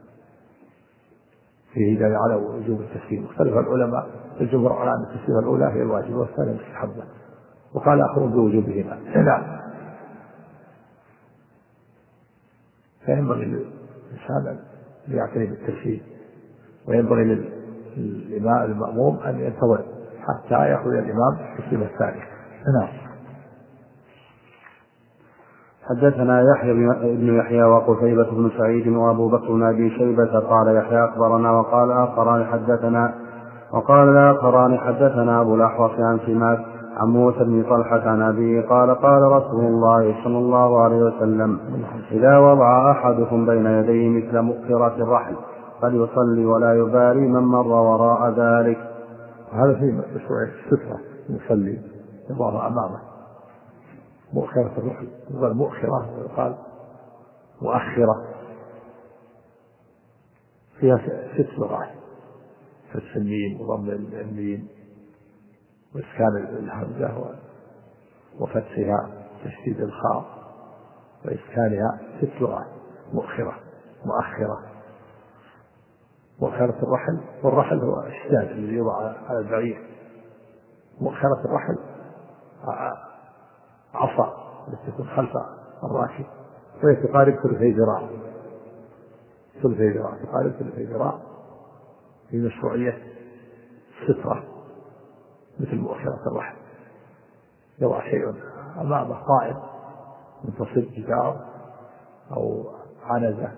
فيه دليل على وجوب التسليم. اختلف العلماء الجمهور على أن التسليم الأولى هي الواجب والثانية مستحبة، وقال آخرون بوجوبهما. نعم. فينبغي للإنسان أن يعتني بالتسليم، وينبغي للإمام المأموم أن ينتظر حتى يأخذ الإمام التسليم الثاني. نعم. حدثنا يحيى بن يحيى وقتيبة بن سعيد وأبو بكر بن أبي شيبة قال يحيى أخبرنا وقال آخران حدثنا وقال الآخران حدثنا أبو الأحوص عن سماك عن موسى بن طلحة عن أبيه قال قال رسول الله صلى الله عليه وسلم إذا وضع أحدكم بين يديه مثل مؤخرة الرحل فليصلي ولا يبالي من مر وراء ذلك. هذا في مشروع السترة يصلي يضعها أمامه مؤخرة الرحل، يقال مؤخرة ويقال مؤخرة، فيها ست لغات: فتح الميم وضم الميم وإسكان الهمزة وفتحها تشديد الخاء وإسكانها، ست لغات: مؤخرة مؤخرة. مؤخرة الرحل، والرحل هو الشداد الذي يوضع على البعير. مؤخرة الرحل عصا التي تكون خلف الراكب وهي تقارب ثلثي ذراع، ثلثي ذراع تقارب ثلثي ذراع في مشروعية سترة مثل مؤخرة الرحل. يضع شيء أمامه قائم منتصب جدار أو عنزة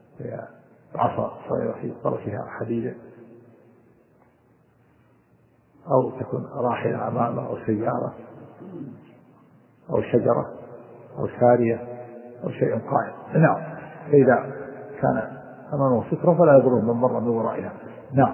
عصا صغيرة في طرفها حديدة أو تكون راحلة أمامه أو سيارة أو شجرة أو سارية أو شيء قائم. نعم. فإذا كان أمامه سترة فلا يضره من مر من ورائها. نعم.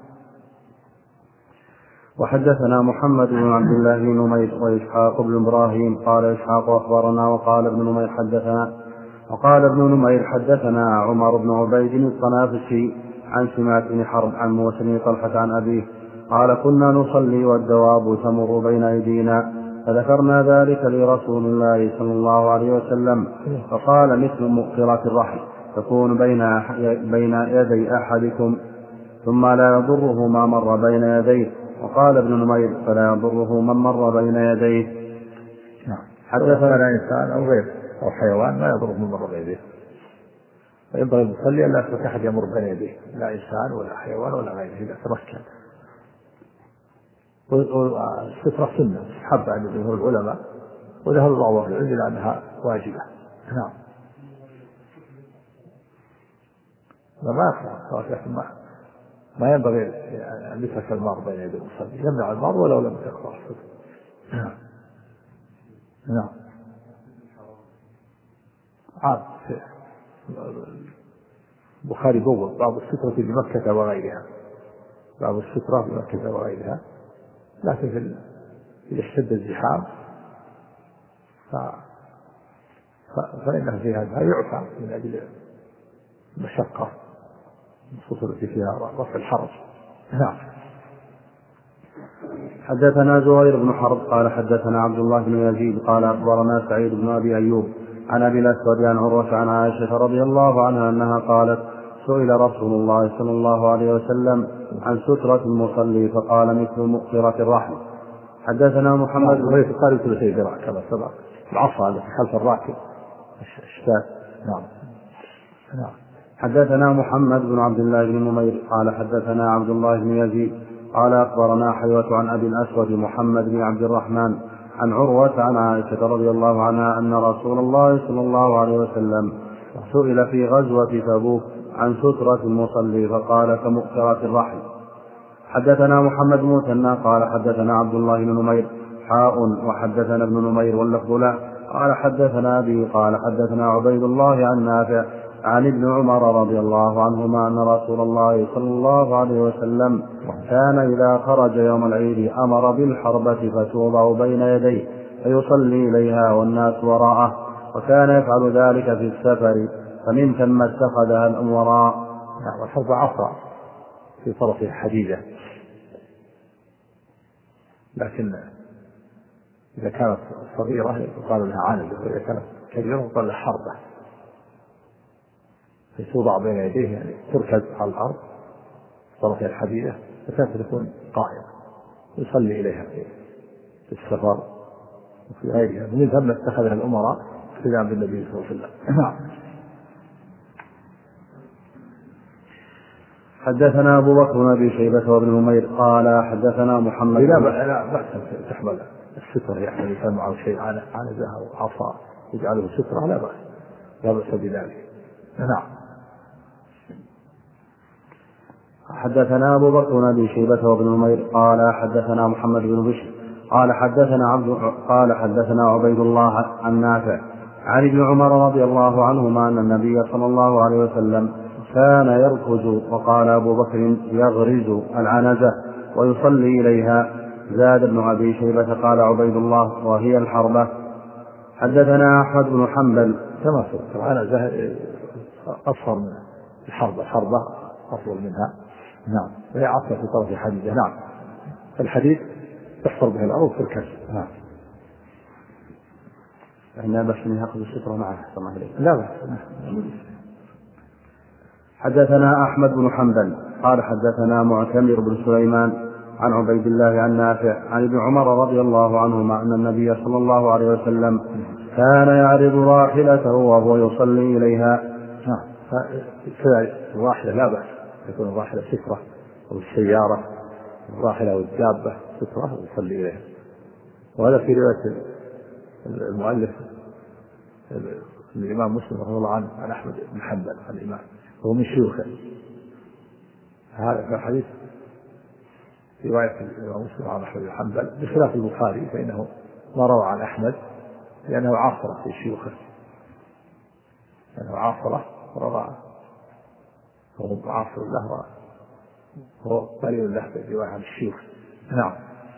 وحدثنا محمد بن عبد الله بن نمير وإسحاق بن إبراهيم قال إسحاق أخبرنا وقال ابن نمير حدثنا وقال ابن نمير حدثنا عمر بن عبيد الطنافسي عن سماك بن حرب عن موسى بن طلحة عن أبيه قال كنا نصلي والدواب تمر بين أيدينا فذكرنا ذلك لرسول الله صلى الله عليه وسلم فقال مثل مؤخرة الرحل تكون بين بين يدي أحدكم ثم لا يضره ما مر بين يديه. وقال ابن نمير فلا يضره من مر بين يديه. حدثنا إنسان أو غير أو حيوان ما يضره من مر بين يديه. فينبغي المصلي أن لا يترك أحد يمر بين يديه لا إنسان ولا حيوان ولا غيره إذا تمكن. والسترة سنة حب عند جمهور العلماء وذهب بعض أهل العلم إلى أنها واجبة. نعم. ما يقرأ لكن ما ما ينبغي أن يترك المار بين يدي المصلي يمنع المار ولو لم يقرأ السترة. نعم. نعم. عاد البخاري بوّب باب السترة في مكة وغيرها باب السترة في مكة وغيرها لكن في إذا اشتد الزحام ف... ف... فإنه في هذا يعفى من أجل المشقة السترة فيها رفع الحرج. نعم. حدثنا زهير بن حرب قال حدثنا عبد الله بن يزيد قال أخبرنا سعيد بن أبي أيوب عن أبي الأسود عن عروة عن عائشة رضي الله عنها أنها قالت سئل رسول الله صلى الله عليه وسلم عن سترة المصلي فقال مثل مؤخرة الرحل. حدثنا محمد بن قال كل شيء ذراع كما سبق العصا التي خلف الراكب الشتات. نعم. نعم. حدثنا محمد بن عبد الله بن نمير قال حدثنا عبد الله بن يزيد قال أخبرنا حيوة عن أبي الأسود محمد بن عبد الرحمن عن عروة عن عائشة رضي الله عنها أن رسول الله صلى الله عليه وسلم سئل في غزوة تبوك عن سترة المصلي فقال كمؤخرة الرحل. حدثنا محمد بن مثنى قال حدثنا عبد الله بن نمير حاء وحدثنا ابن نمير واللفظ له قال حدثنا أبي قال حدثنا عبيد الله عن نافع عن ابن عمر رضي الله عنهما أن رسول الله صلى الله عليه وسلم كان إذا خرج يوم العيد أمر بالحربة فتوضع بين يديه فيصلي إليها والناس وراءه وكان يفعل ذلك في السفر فمن ثم اتخذها الأمراء. والحرب عصا في طرفها حديدة لكن إذا كانت صغيرة يقال لها عنزة وإذا كانت كبيرة يقال لها حربة توضع بين يديه يعني تركز على الأرض طرفها الحديدة فكانت تكون قائمة يصلي إليها في السفر وفي غيرها من ثم اتخذها الأمراء اقتداء بالنبي صلى الله عليه وسلم. حدثنا أبو بكر بن أبي شيبة وابن نمير قال حدثنا محمد لا لا بأس تحمل السترة يحمل الإنسان معه شيء عنزة أو عصا يجعله سترة لا بأس لا بأس بذلك. نعم. حدثنا أبو بكر بن أبي شيبة وابن نمير قال حدثنا محمد بن بشر قال حدثنا عبد قال حدثنا عبيد الله عن نافع عن ابن عمر رضي الله عنهما أن النبي صلى الله عليه وسلم كان يركز وقال أبو بكر يغرز العنزة ويصلي إليها. زاد ابن أبي شيبة قال عبيد الله وهي الحربة. حدثنا أحمد بن حنبل كما سبق العنزة أصغر من الحربة الحربة أطول منها. نعم. وهي عصا في طرف حديدة. نعم. الحديد تحفر به الأرض في الكسر. نعم. إحنا بس نأخذ السترة معه الله عليه. لا بس. حدثنا أحمد بن حنبل قال حدثنا معتمر بن سليمان عن عبيد الله عن نافع عن ابن عمر رضي الله عنهما أن النبي صلى الله عليه وسلم كان يعرض راحلته وهو يصلي إليها. نعم. الراحلة لا بأس تكون الراحلة سترة أو السيارة الراحلة أو الدابة سترة ويصلي إليها. وهذا في رواية المؤلف الإمام مسلم رحمه الله عنه عن أحمد بن حنبل الإمام وهو من شيوخه. هذا الحديث رواية الإمام مسلم عن أحمد بن حنبل بخلاف البخاري فإنه ما روى عن أحمد لأنه عاصره في شيوخه، لأنه عاصره وروى وهو معاصر له وهو قليل له بالرواية عن الشيوخ. نعم.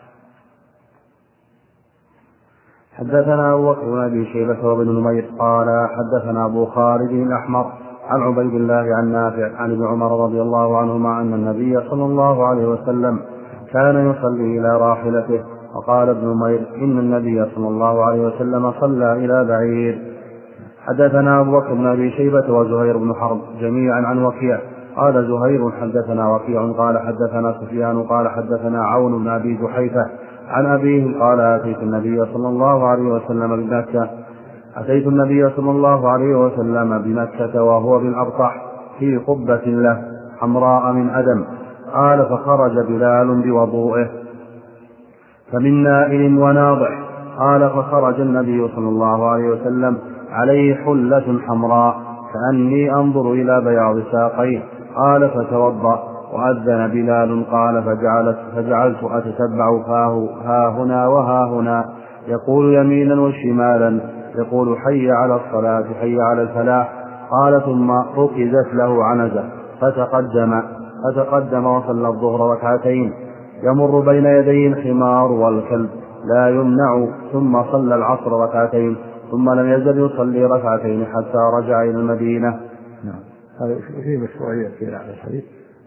حدثنا أبو بكر بن أبي شيبة وابن نمير قال حدثنا أبو خالد الأحمر عن عبيد الله عن نافع عن ابن عمر رضي الله عنهما أن النبي صلى الله عليه وسلم كان يصلي إلى راحلته. وقال ابن نمير إن النبي صلى الله عليه وسلم صلى إلى بعير. حدثنا أبو بكر بن أبي شيبة وزهير بن حرب جميعا عن وكيع قال زهير حدثنا وكيع قال حدثنا سفيان قال حدثنا عون بن أبي جحيفة عن أبيه قال أتيت النبي صلى الله عليه وسلم بمكة أتيت النبي صلى الله عليه وسلم بمكة وهو بالأبطح في قبة له حمراء من أدم. قال فخرج بلال بوضوئه فمن نائل وناضح. قال فخرج النبي صلى الله عليه وسلم عليه حلة حمراء كأني أنظر إلى بياض ساقيه. قال فتوضأ وأذن بلال. قال فجعلت, فجعلت أتتبع فاه ها هنا وها هنا يقول يمينا وشمالا يقول حي على الصلاة حي على الفلاح. قال ثم ركزت له عنزة فتقدم فتقدم وصلى الظهر ركعتين يمر بين يديه الحمار والكلب لا يمنع. ثم صلى العصر ركعتين ثم لم يزل يصلي ركعتين حتى رجع إلى المدينة. نعم. هذا في مشروعية في هذا الحديث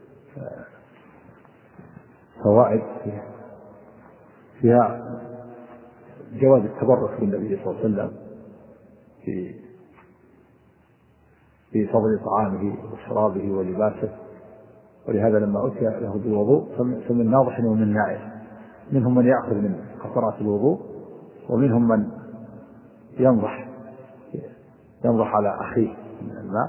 فوائد فيها جواز التبرك بالنبي صلى الله عليه وسلم في في فضل طعامه وشرابه ولباسه. ولهذا لما أتي له بالوضوء فمن ناضح ومن نائل، منهم من يأخذ من قطرات الوضوء ومنهم من ينضح ينضح على أخيه من الماء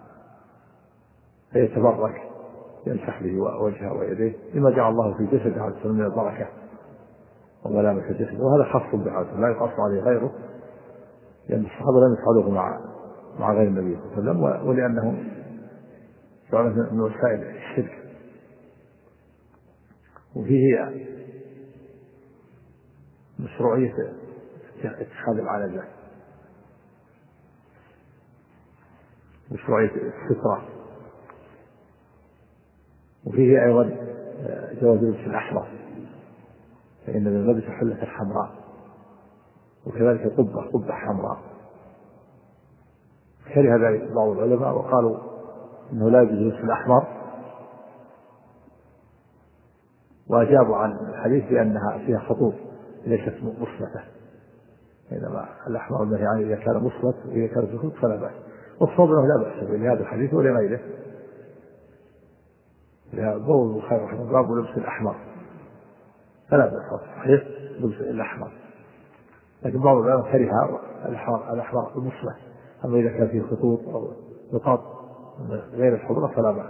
فيتبرك يمسح به وجهه ويديه لما جعل الله في جسده عليه السلام من البركة وملامة الجسد. وهذا خاص بحاله لا يقص عليه غيره، لأن الصحابة لم يفعلوه مع مع غير النبي صلى الله عليه وسلم، ولأنه فعلا من وسائل الشرك. وفيه مشروعية اتخاذ العنزة، مشروعية السترة. وفيه أيضا جواز لبس الأحمر، فإن لبس حلة حمراء وكذلك قبة قبة حمراء. كره ذلك بعض العلماء وقالوا إنه لا يجوز لبس الأحمر، وأجابوا عن الحديث بأنها فيها خطوط ليست مصمتة، إنما الأحمر النهي عنه إذا كان مصمت وإذا كان في خطوط فلا بأس. والصواب أنه لا بأس بهذا الحديث ولغيره. باب البخاري رحمه الله باب لبس الأحمر فلا بأس صحيح لبس الأحمر، لكن بعض العلماء كره الأحمر الأحمر المصمت. أما إذا كان فيه خطوط أو نقاط غير الحمراء فلا بأس.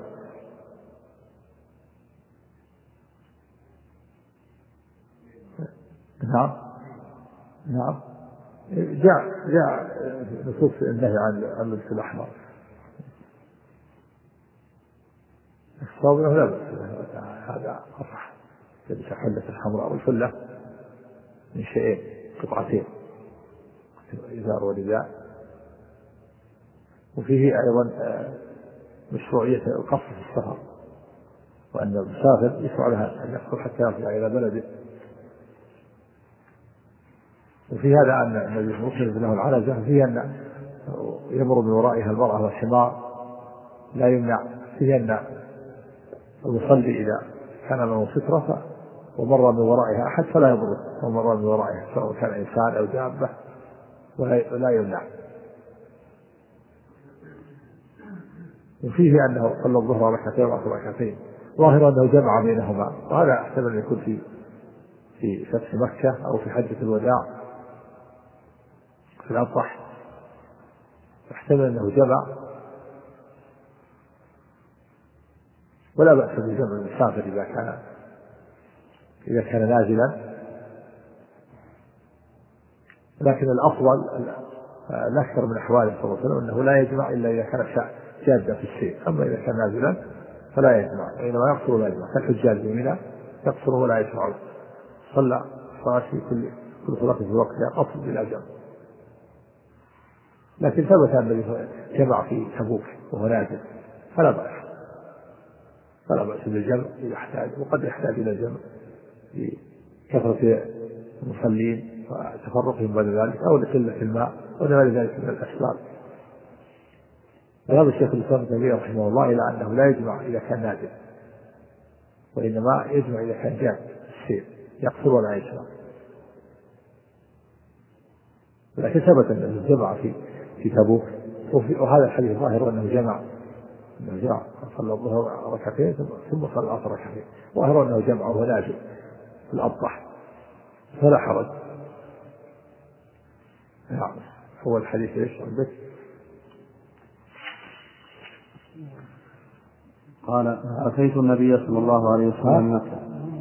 نعم نعم جاء جاء نصوص النهي عن لبس الأحمر. الصواب له لا بأس، هذا أصح. لبس حلة الحمراء والحلة من شيئين قطعتين إزار ورداء. وفيه أيضا مشروعية القصر في السفر، وأن المسافر يشرع لها أن يقصر حتى يرجع إلى بلده. وفي هذا أن النبي المسلم له العنزة فيه أن يمر من ورائها المرأة والحمار لا يمنع، فيه أن المصلي إذا كان له سترة ومر من ورائها أحد فلا يضره، ومر من ورائها سواء كان إنسان أو دابة ولا يمنع. وفيه أنه صلى الظهر ركعتين وعصر ركعتين، ظاهر أنه جمع بينهما، وهذا احتمل أن يكون في في فتح مكة أو في حجة الوداع في الأضحى، احتمل أنه جمع، ولا بأس بجمع المسافر إذا كان إذا كان نازلا. لكن الأفضل الأكثر من أحواله صلى الله عليه وسلم أنه لا يجمع إلا إذا كان جادة في السير. أما إذا كان نازلا فلا يجمع، إنما يقصر لا يجمع كالحجاج بمنى يقصر ولا يشرع، صلى صلاة في كل كل صلاة في وقتها قصر بلا جمع. لكن ثبت أن جمع في تبوك وهو نازل فلا بأس، فلا بأس بالجمع إذا احتاج، وقد يحتاج إلى الجمع لكثرة المصلين وتفرقهم بعد ذلك أو لقلة الماء ونحو ذلك من الأسباب. وهذا الشيخ الإسلام ابن تيمية رحمه الله إلى أنه لا يجمع إذا كان نازل، وإنما يجمع إذا كان جاد السير يقصر ولا يشرع. لكن ثبت أنه جمع في في تبوك، وهذا الحديث ظاهر أنه جمع أنه جمع صلى الظهر ركعتين ثم صلى العصر ركعتين، ظاهر أنه جمع وهو نازل في الأبطح فلا حرج. نعم. هو الحديث ايش عندك؟ قال أتيت النبي صلى الله عليه وسلم مكة.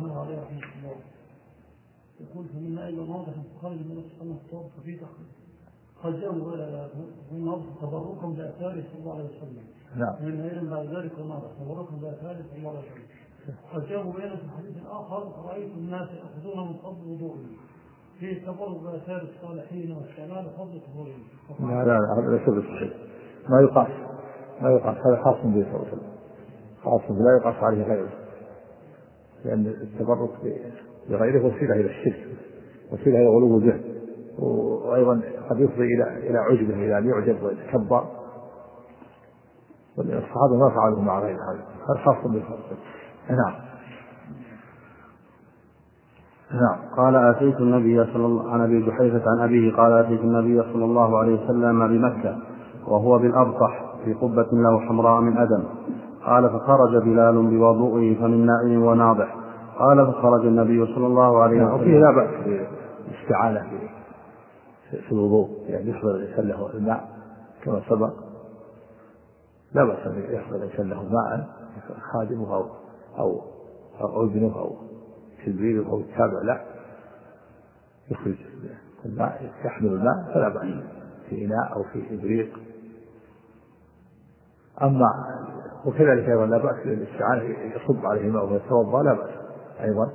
يقول فمن إلى واضح خرج من الصلاة الصوم ففي تخرج خرجوا من نظر تبركم بأثاره صلى الله عليه وسلم. نعم. من غير بعد ذلك ونظر تبركم بأثاره صلى الله عليه وسلم. خرجوا بين في الحديث الآخر رأيت الناس يأخذون من فضل وضوءهم في تبرك بأثار الصالحين واستعمال فضل طهورهم. لا لا هذا ليس بالصحيح، ما يقاس ما يقاس هذا خاص به صلى الله عليه وسلم، خاص لا يقاس عليه غيره، لأن التبرك بغيره وسيلة إلى الشرك، وسيلة إلى غلو الذهن، وأيضا قد يفضي إلى إلى عجبه، إلى أن يعجب ويتكبر. والصحابة ما فعلوا مع غير هذا، هذا خاص به. نعم. نعم. قال أتيت النبي صلى الله عن أبي جحيفة عن أبيه قال أتيت النبي صلى الله عليه وسلم بمكة وهو بالأبطح في قبة له حمراء من أدم. قال فخرج بلال بوضوئه فمن نائم وناضح. قال فخرج النبي صلى الله عليه وسلم. وفيه لا بأس بالاستعانة في الوضوء، يعني يحضر الإنسان له الماء كما سبق، لا بأس أن يحضر الإنسان له ماء خادمه أو أو أو ابنه أو تلبيره أو التابع، لا يخرج الماء يحمل الماء فلا بأس في إناء أو في إبريق. أما وكذلك أيضا لا بأس بالاستعانة يصب عليه الماء ويتوضأ، لا بأس أيضا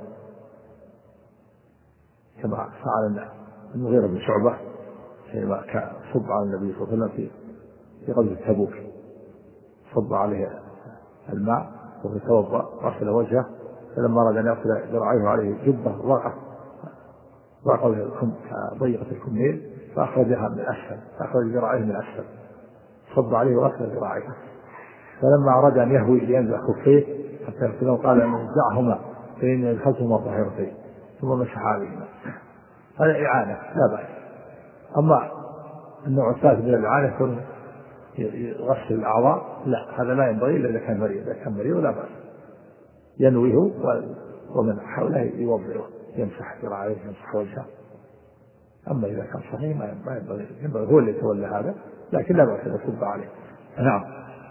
كما فعل المغيرة بن شعبة حينما صب على النبي صلى الله عليه وسلم في في غزوة تبوك، صب عليه الماء وهو يتوضأ غسل وجهه، فلما أراد أن يأخذ ذراعيه عليه جبة ضاقت ضاقت ضيقة الكمين فأخرجها من أسفل، فأخرج ذراعيه من أسفل، صب عليه وغسل ذراعيه، فلما أراد أن يهوي لينزع خفيه حتى يغسله قال أن انزعهما فإني أدخلتهما طاهرتين ثم مسح عليهما. هذا إعانة لا بأس. أما النوع الثالث من الإعانة يكون غسل الأعضاء، لا هذا لا ينبغي إلا إذا كان مريض، إذا كان مريض لا بأس ينويه ومن حوله يوضعه يمسح ذراعيه يمسح وجهه. أما إذا كان صحيح ما ينبغي، ينبغي هو اللي يتولى هذا، لكن لا بأس أن يصب عليه. نعم.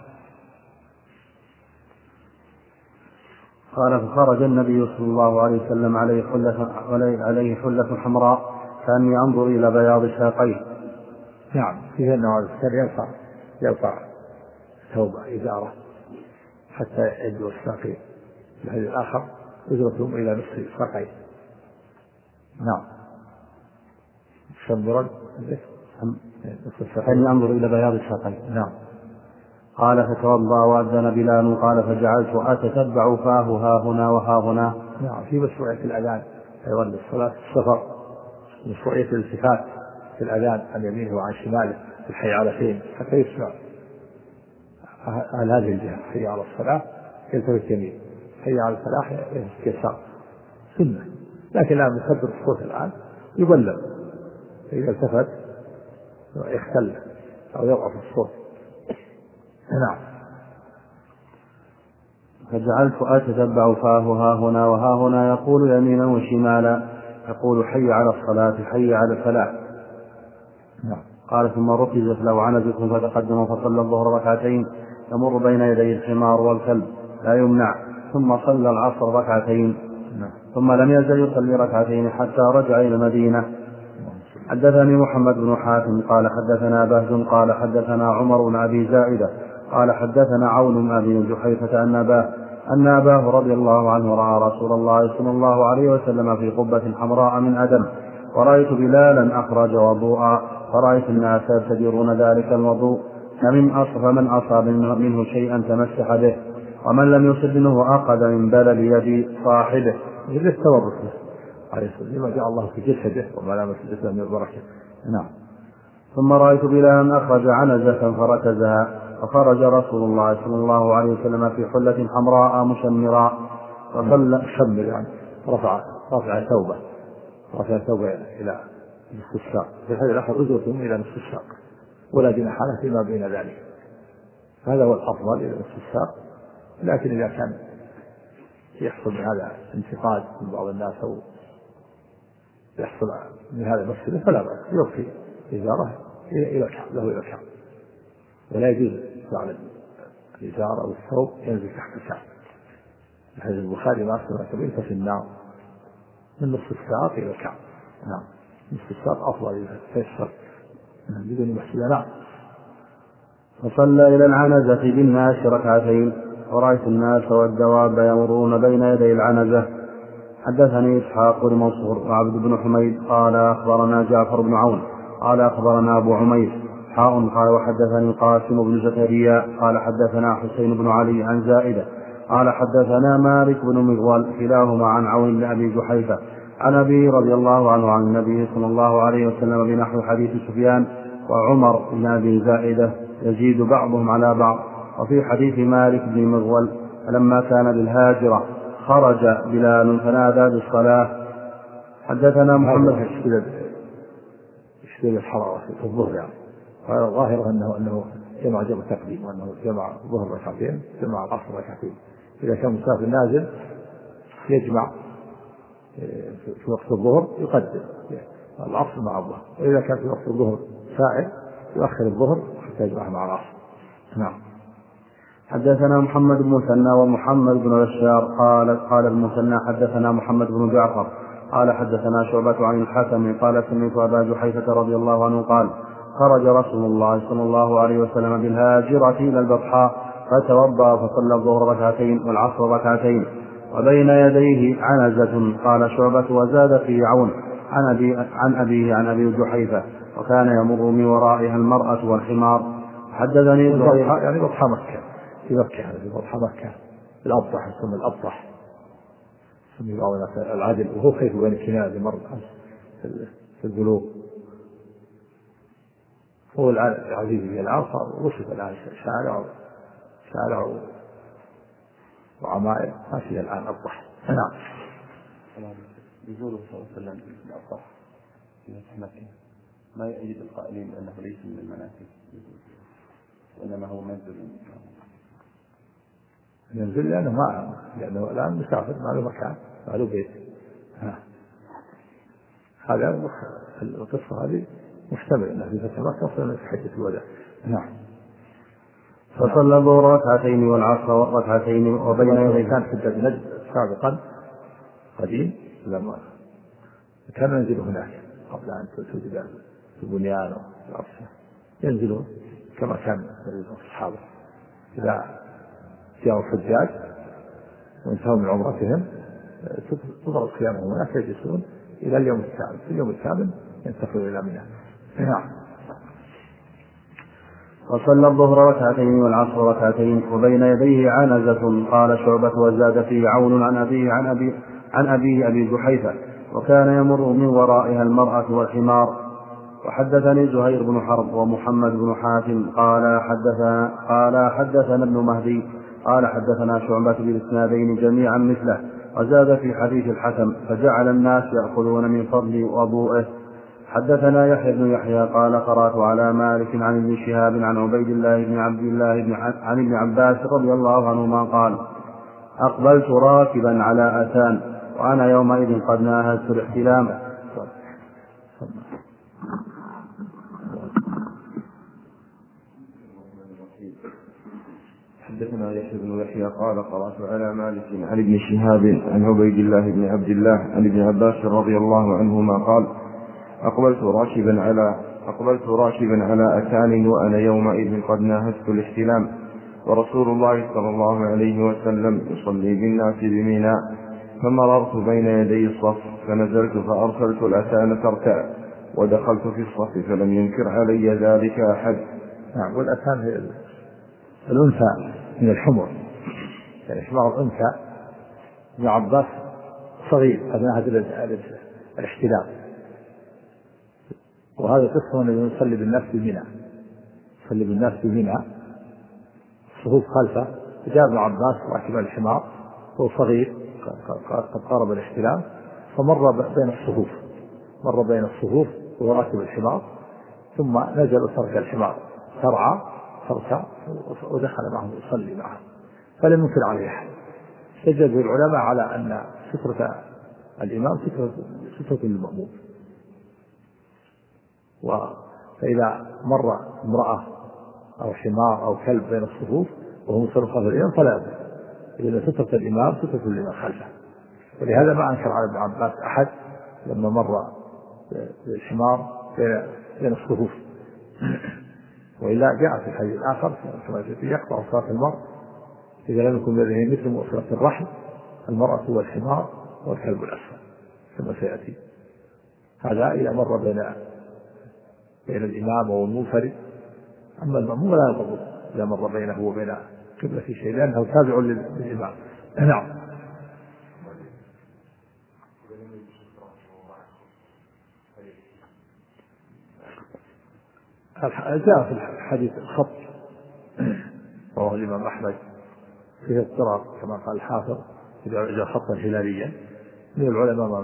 قال فخرج النبي صلى الله عليه وسلم عليه حلة عليه حلة حمراء كأني أنظر إلى بياض ساقيه. نعم. في أنه كان يرفع يرفع ثوبه إزاره حتى يبدو الساقين، الحديث الآخر أجرتهم إلى نصف ساقيه. نعم. شمبرا كأني أنظر إلى بياض ساقيه. نعم. قال فتوضأ وأذن بلال قال فجعلت أتتبع فاه ها هنا وها هنا. نعم. في مشروعية الأذان أيضا للصلاة السفر، مشروعية الالتفات في الأذان عن يمينه وعن شماله في الحي على فين حتى يسمع على هذه الجهة، حي على الصلاة يلتفت يمين، حي على الفلاح يلتفت يسار، سنة. لكن لا نكبر الصوت الآن يبلغ، إذا التفت يختل أو يضعف الصوت. نعم. فجعلت أتتبع فاه ها هنا وها هنا يقول يمينا وشمالا، يقول حي على الصلاة حي على الفلاح. نعم. قال ثم ركزت له عنزة فتقدم فصلى الظهر ركعتين يمر بين يديه الحمار والكلب لا يمنع، ثم صلى العصر ركعتين. نعم. ثم لم يزل يصلي ركعتين حتى رجع إلى المدينة. حدثني محمد بن حاتم قال حدثنا بهز قال حدثنا عمر بن أبي زائدة قال حدثنا عون بن أبي جحيفة أن أباه أن أباه رضي الله عنه رأى رسول الله صلى الله عليه وسلم في قبة حمراء من أدم، ورأيت بلالا أخرج وضوءا، فرأيت الناس يبتدرون ذلك الوضوء، فمن فمن أصاب منه شيئا تمسح به، ومن لم يصب منه أخذ من بلل يد صاحبه. إذا التورط عليه الصلاة لما جاء الله في جسده وملامة الإسلام من البركة. نعم. ثم رأيت بلالا أخرج عنزة فركزها، وخرج رسول الله صلى الله عليه وسلم في حلة حمراء مشمرا وصلى شمر يعني رفع رفع ثوبه رفع ثوبه إلى نصف الساق، في الحديث الآخر أزرتم إلى نصف الساق ولا جناح له فيما بين ذلك، هذا هو الأفضل إلى نصف الساق. لكن إذا كان يحصل من هذا انتقاد من بعض الناس أو يحصل من هذا المسألة فلا بأس يوفي إزاره إلى الكعب له إلى الكعب، ولا يجوز جعل الإزار أو الثوب ينزل تحت الكعب. الحديث البخاري ما أصبح كبيرة في النار من نصف الساق إلى الكعب. نعم. نصف الساق أفضل إذا تيسر بدون محسنة. نعم. فصلى إلى العنزة بالناس ركعتين، ورأيت الناس والدواب يمرون بين يدي العنزة. حدثني إسحاق بن منصور وعبد بن حميد قال أخبرنا جعفر بن عون قال أخبرنا أبو عمير حاء قال وحدثني قاسم بن زكريا قال حدثنا حسين بن علي عن زائدة قال حدثنا مالك بن مغول كلاهما عن عون بن أبي جحيفة عن أبي رضي الله عنه عن النبي صلى الله عليه وسلم بنحو حديث سفيان وعمر بن أبي زائدة يزيد بعضهم على بعض. وفي حديث مالك بن مغول فلما كان بالهاجرة خرج بلال فنادى بالصلاة. حدثنا محمد اشتري الحرارة في الظهر يعني، قال الظاهر أنه أنه جمع جمع تقديم وأنه جمع الظهر ركعتين جمع العصر ركعتين. إذا كان مسافر نازل يجمع في وقت الظهر يقدم العصر مع الظهر، وإذا كان في وقت الظهر سائر يؤخر الظهر حتى يجمعها مع العصر. نعم. حدثنا محمد بن مثنى ومحمد بن بشار قال قال المثنى حدثنا محمد بن جعفر قال حدثنا شعبة عن الحكم قال سمعت أبا جحيفة رضي الله عنه قال خرج رسول الله صلى الله عليه وسلم بالهاجرة إلى البطحاء فتوضأ فصلى الظهر ركعتين والعصر ركعتين وبين يديه عنزة. قال شعبة وزاد في عون عن أبي عن أبيه عن أبي جحيفة وكان يمر من ورائها المرأة والحمار. حدثني البطحاء يعني بطحاء مكة في مكة، في بطحاء مكة الأبطح يسمى الأبطح يسمى بعض الناس العدل، وهو خيف بين الكنائس مر في البلوغ. هو العزيز بن العاصر وصف الآن شارع شارع وعمائر ما فيها الآن أبطح. نعم. نزوله صلى الله عليه وسلم الأبطح في مكة ما يؤيد القائلين أنه ليس من المناسك وإنما هو منزل ينزل لأنه ما لأنه الآن مسافر ما له مكان ما له بيت. هذا القصة هذه محتمل أنه في فتح مكة وصلنا في حجة الوداع. نعم. فصلى الظهر ركعتين والعصر ركعتين وبين يديه. كان في الدجل نجد سابقا قديم لما كان ينزل هناك قبل أن توجد البنيان والعصر ينزلون كما كان الصحابة إذا جاءوا حجاج وانتهوا من عمرتهم تضرب قيامهم هناك يجلسون إلى اليوم الثامن، في اليوم الثامن ينتقلوا إلى منى. نعم. وصلى الظهر ركعتين والعصر ركعتين وبين يديه عنزة. قال شعبة وزاد فيه عون عن أبيه عن أبي عن أبيه أبي جحيفة وكان يمر من ورائها المرأة والحمار. وحدثني زهير بن حرب ومحمد بن حاتم قال حدثنا قال حدثنا ابن مهدي قال حدثنا شعبة بالإسنادين جميعا مثله وزاد في حديث الحكم فجعل الناس يأخذون من فضل وضوءه. حدثنا يحيى بن يحيى قال قرأت على مالك عن ابن شهاب عن عبيد الله بن عبد الله بن عن ابن عباس رضي الله عنهما قال أقبلت راكبا على أتان وأنا يومئذ قد ناهزت الاحتلام. حدثنا يحيى بن يحيى قال قرأت على مالك عن ابن شهاب عن عبيد الله بن عبد الله عن ابن عباس رضي الله عنهما قال أقبلت راكبا على أقبلت راكبا على أتان وأنا يومئذ قد ناهزت الاحتلام ورسول الله صلى الله عليه وسلم يصلي بالناس بمنى، فمررت بين يدي الصف فنزلت فأرسلت الأتان تركع، ودخلت في الصف فلم ينكر علي ذلك أحد. نعم. والأتان هي الأنثى من الحمر، يعني حمار الأنثى. ابن عباس صغير هذا هذا الاحتلام، وهذا قصة أنه يصلي بالناس بمنى، يصلي بالناس بمنى الصفوف خلفه، فجاء ابن عباس راكب الحمار وهو صغير قد قارب الاحتلام، فمر بين الصفوف، مر بين الصفوف وهو راكب الحمار، ثم نزل وترك الحمار ترعى تركع ودخل معهم يصلي معهم، فلم ينكر عليه أحد. سجد العلماء على أن سترة الإمام سترة, سترة المأموم، فإذا مر امرأة أو حمار أو كلب بين الصفوف وهو مصر خلف الإمام فلا يضر، إذا سترة الإمام سترة الإمام خلفه. ولهذا ما أنكر على ابن عباس أحد لما مر بالحمار بين الصفوف. وإلا جاء في الحديث الآخر كما يقطع صلاة المرء إذا لم يكن لديه مثل مؤخرة الرحم، المرأة والحمار والكلب الأسود كما سيأتي. هذا إذا مر بين بين الإمام والمنفرد، أما المأموم لا يضر إذا مر بينه وبين قبلة شيء لأنه تابع للإمام. نعم. جاء في الحديث الخط رواه الإمام أحمد فيه اضطراب كما قال الحافظ إذا خطا هلاليا. من العلماء من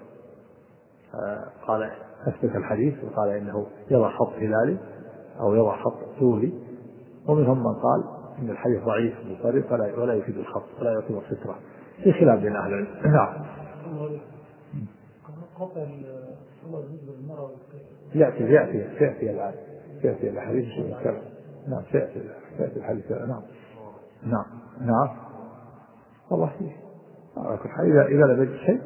قال أثبت الحديث وقال إنه يضع خط هلالي أو يضع خط طولي، ومنهم من قال إن الحديث ضعيف مضطرب فلا ولا يفيد الخط ولا يعتبر سترة، في خلاف بين أهل العلم. نعم. يأتي يأتي يأتي الآن يأتي الحديث الكلام. نعم سيأتي سيأتي الحديث. نعم نعم نعم. والله إذا إذا لم يجد شيء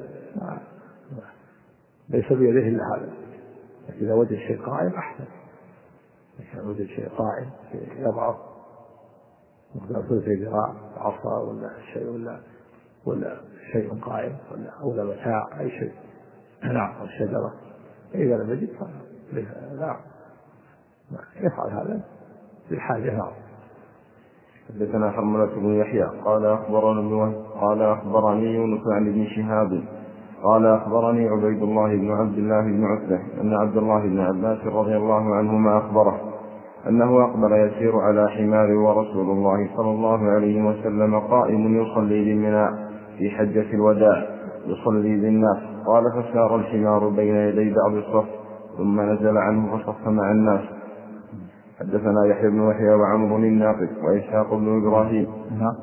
ليس بيده إلا هذا، إذا وجد شيء قائم أحسن، إذا وجد شيء قائم يضعه مثل زي ذراع عصا ولا شيء ولا ولا شيء قائم ولا ولا متاع أي شيء. نعم. أو شجرة إذا لم يجد لا يفعل هذا بالحاجة. نعم. حدثنا حرملة بن يحيى قال أخبرني قال أخبرني يونس عن ابن شهاب قال أخبرني عبيد الله بن عبد الله بن عتبة أن عبد الله بن عباس رضي الله عنهما أخبره أنه أقبل يسير على حمار ورسول الله صلى الله عليه وسلم قائم يصلي بمنى في حجة الوداع يصلي بالناس. قال فسار الحمار بين يدي بعض الصف ثم نزل عنه فصف مع الناس. حدثنا يحيى بن يحيى وعمرو الناقد وإسحاق بن إبراهيم. نعم.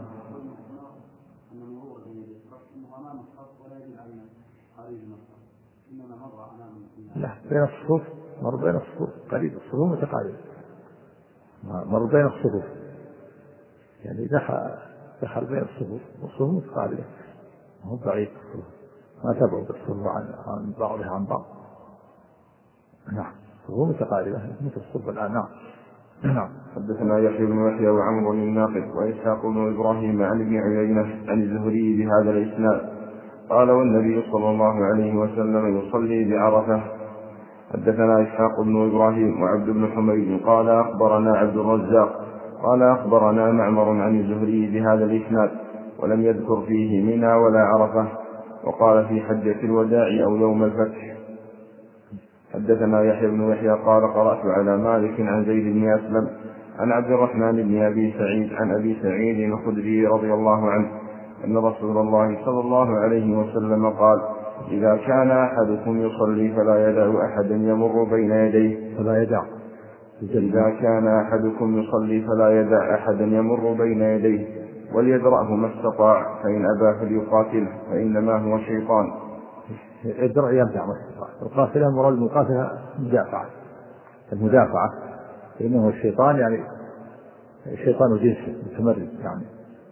لا بين الصفوف، مر بين الصفوف قريب، الصفوف متقاربة، مر بين الصفوف يعني دخل دخل بين الصفوف والصفوف متقاربة، هو بعيد ما تبعد الصفوف عن بعضها عن بعض. نعم الصفوف متقاربة مثل الصفوف الآن. نعم. نعم. حدثنا يحيى بن يحيى وعمرو الناقد وإسحاق بن إبراهيم عن ابن عيينة عن الزهري بهذا الإسناد قال والنبي صلى الله عليه وسلم يصلي بعرفة. حدثنا إسحاق بن إبراهيم وعبد بن حميد قال أخبرنا عبد الرزاق قال أخبرنا معمر عن الزهري بهذا الإسناد ولم يذكر فيه منى ولا عرفة، وقال في حجة الوداع أو يوم الفتح. حدثنا يحيى بن يحيى قال قرأت على مالك عن زيد بن أسلم عن عبد الرحمن بن أبي سعيد عن أبي سعيد الخدري رضي الله عنه أن رسول الله صلى الله عليه وسلم قال إذا كان أحدكم يصلي فلا يدع أحدا يمر بين يديه فلا يدع إذا كان أحدكم يصلي فلا يدع أحدا يمر بين يديه وليدرأه ما استطاع، فإن أبى فليقاتله فإنما هو شيطان. الدرع يرجع ما استطاع. القاتله مراد المقاتله مدافعة، المدافعة فإنه الشيطان يعني الشيطان جنسه متمرد يعني،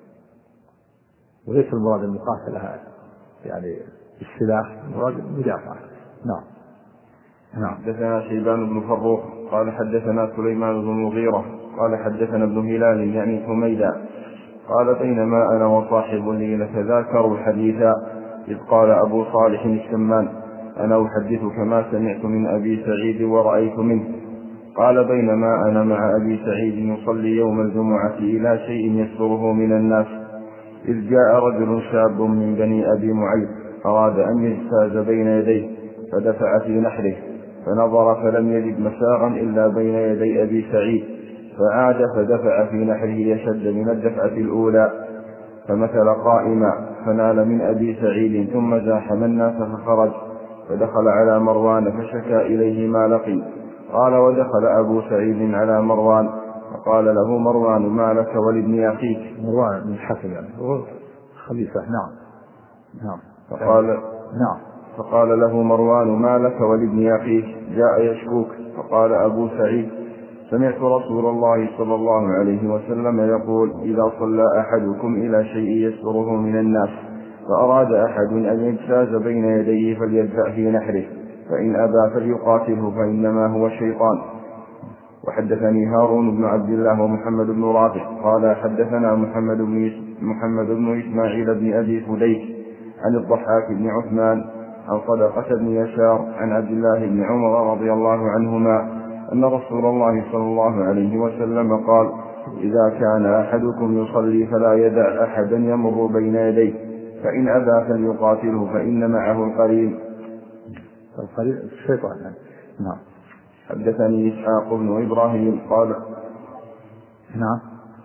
وليس المراد المقاتلة يعني بالسلاح، المراد المدافعة. نعم. نعم. حدثنا شيبان بن فروخ قال حدثنا سليمان بن المغيرة قال حدثنا ابن هلال يعني حميدا قال بينما أنا وصاحب لي نتذاكر الحديث إذ قال أبو صالح الشمان أنا أحدثك ما سمعت من أبي سعيد ورأيت منه. قال بينما أنا مع أبي سعيد يصلي يوم الجمعة إلى شيء يستره من الناس إذ جاء رجل شاب من بني أبي معيط أراد أن يجتاز بين يديه فدفع في نحره فنظر فلم يجد مساغا إلا بين يدي أبي سعيد فعاد فدفع في نحره يشد من الدفعة الأولى فمثل قائما فنال من أبي سعيد ثم زاحم الناس فخرج فدخل على مروان فشكى إليه ما لقي. قال ودخل أبو سعيد على مروان فقال له مروان ما لك ولابن أخيك. مروان بن الحكم يعني هو خليفة. نعم نعم. فقال نعم. فقال له مروان ما لك ولابن أخيك جاء يشكوك. فقال أبو سعيد سمعت رسول الله صلى الله عليه وسلم يقول إذا صلى أحدكم إلى شيء يستره من الناس فأراد أحد أن يجتاز بين يديه فليدفع في نحره فإن أبى فليقاتله فإنما هو شيطان. وحدثني هارون بن عبد الله ومحمد بن رافع قال حدثنا محمد بن محمد بن إسماعيل بن أبي فديك عن الضحاك بن عثمان عن صدقة بن يسار عن عبد الله بن عمر رضي الله عنهما أن رسول الله صلى الله عليه وسلم قال إذا كان أحدكم يصلي فلا يدع أحدا يمر بين يديه فإن أبى فليقاتله فإن معه القرين. القرين الشيطان. نعم. حدثني إسحاق بن إبراهيم قال نعم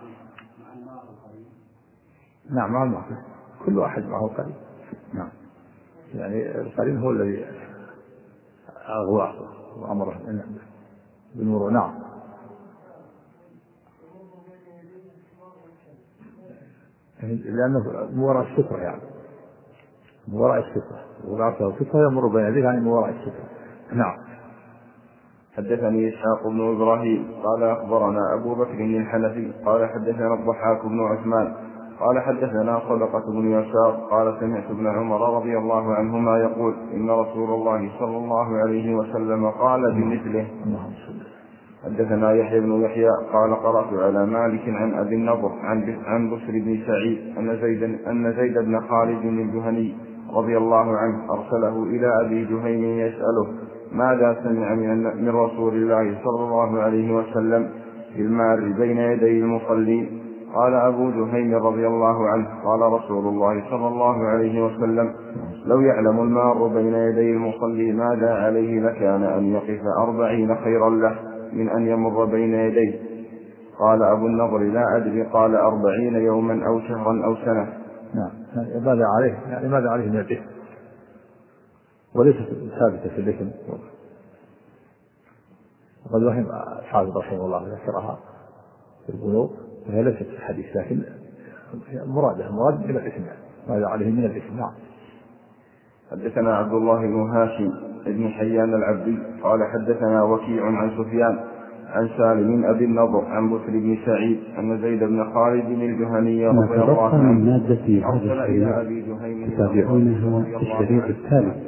نعم مع المعصية كل واحد معه قرين. نعم. يعني القرين هو الذي أغواه وأمره بالمرور. نعم. لأنه من وراء السترة يعني من وراء السترة وراء السترة يمر بين يديه يعني من وراء السترة. نعم. حدثني إسحاق بن إبراهيم قال أخبرنا أبو بكر الحنفي قال حدثنا الضحاك بن عثمان قال حدثنا صدقة بن يسار قال سمعت ابن عمر رضي الله عنهما يقول إن رسول الله صلى الله عليه وسلم قال بمثله. حدثنا يحيى بن يحيى قال قرأت على مالك عن أبي النضر عن عن بسر بن سعيد أن زيد أن زيد بن خالد الجهني رضي الله عنه أرسله إلى أبي جهيم يسأله ماذا سمع من, من رسول الله صلى الله عليه وسلم في المار بين يدي المصلين. قال أبو جهيم رضي الله عنه قال رسول الله صلى الله عليه وسلم لو يعلم المار بين يدي المصلي ماذا عليه لكان أن يقف أربعين خيرا له من أن يمر بين يديه. قال أبو النضر لا أدري قال أربعين يوما أو شهرا أو سنة. نعم. ماذا عليه يعني ماذا عليه من الإثم وليست ثابتة في الإثم وقد وهم أصحاب رسول الله ذكرها في البلوغ وهي ليست في الحديث لكن مرادها مراد من الإثم ماذا عليه من الإثم. نعم. حدثنا عبد الله بن هاشم بن حيان العبدي قال حدثنا وكيع عن سفيان عن سالم أبي النضر عن بسر بن سعيد أن زيد بن خالد الجهني رضي الله عنه من مادة هذا الشريط تتابعونها في الشريط التالي.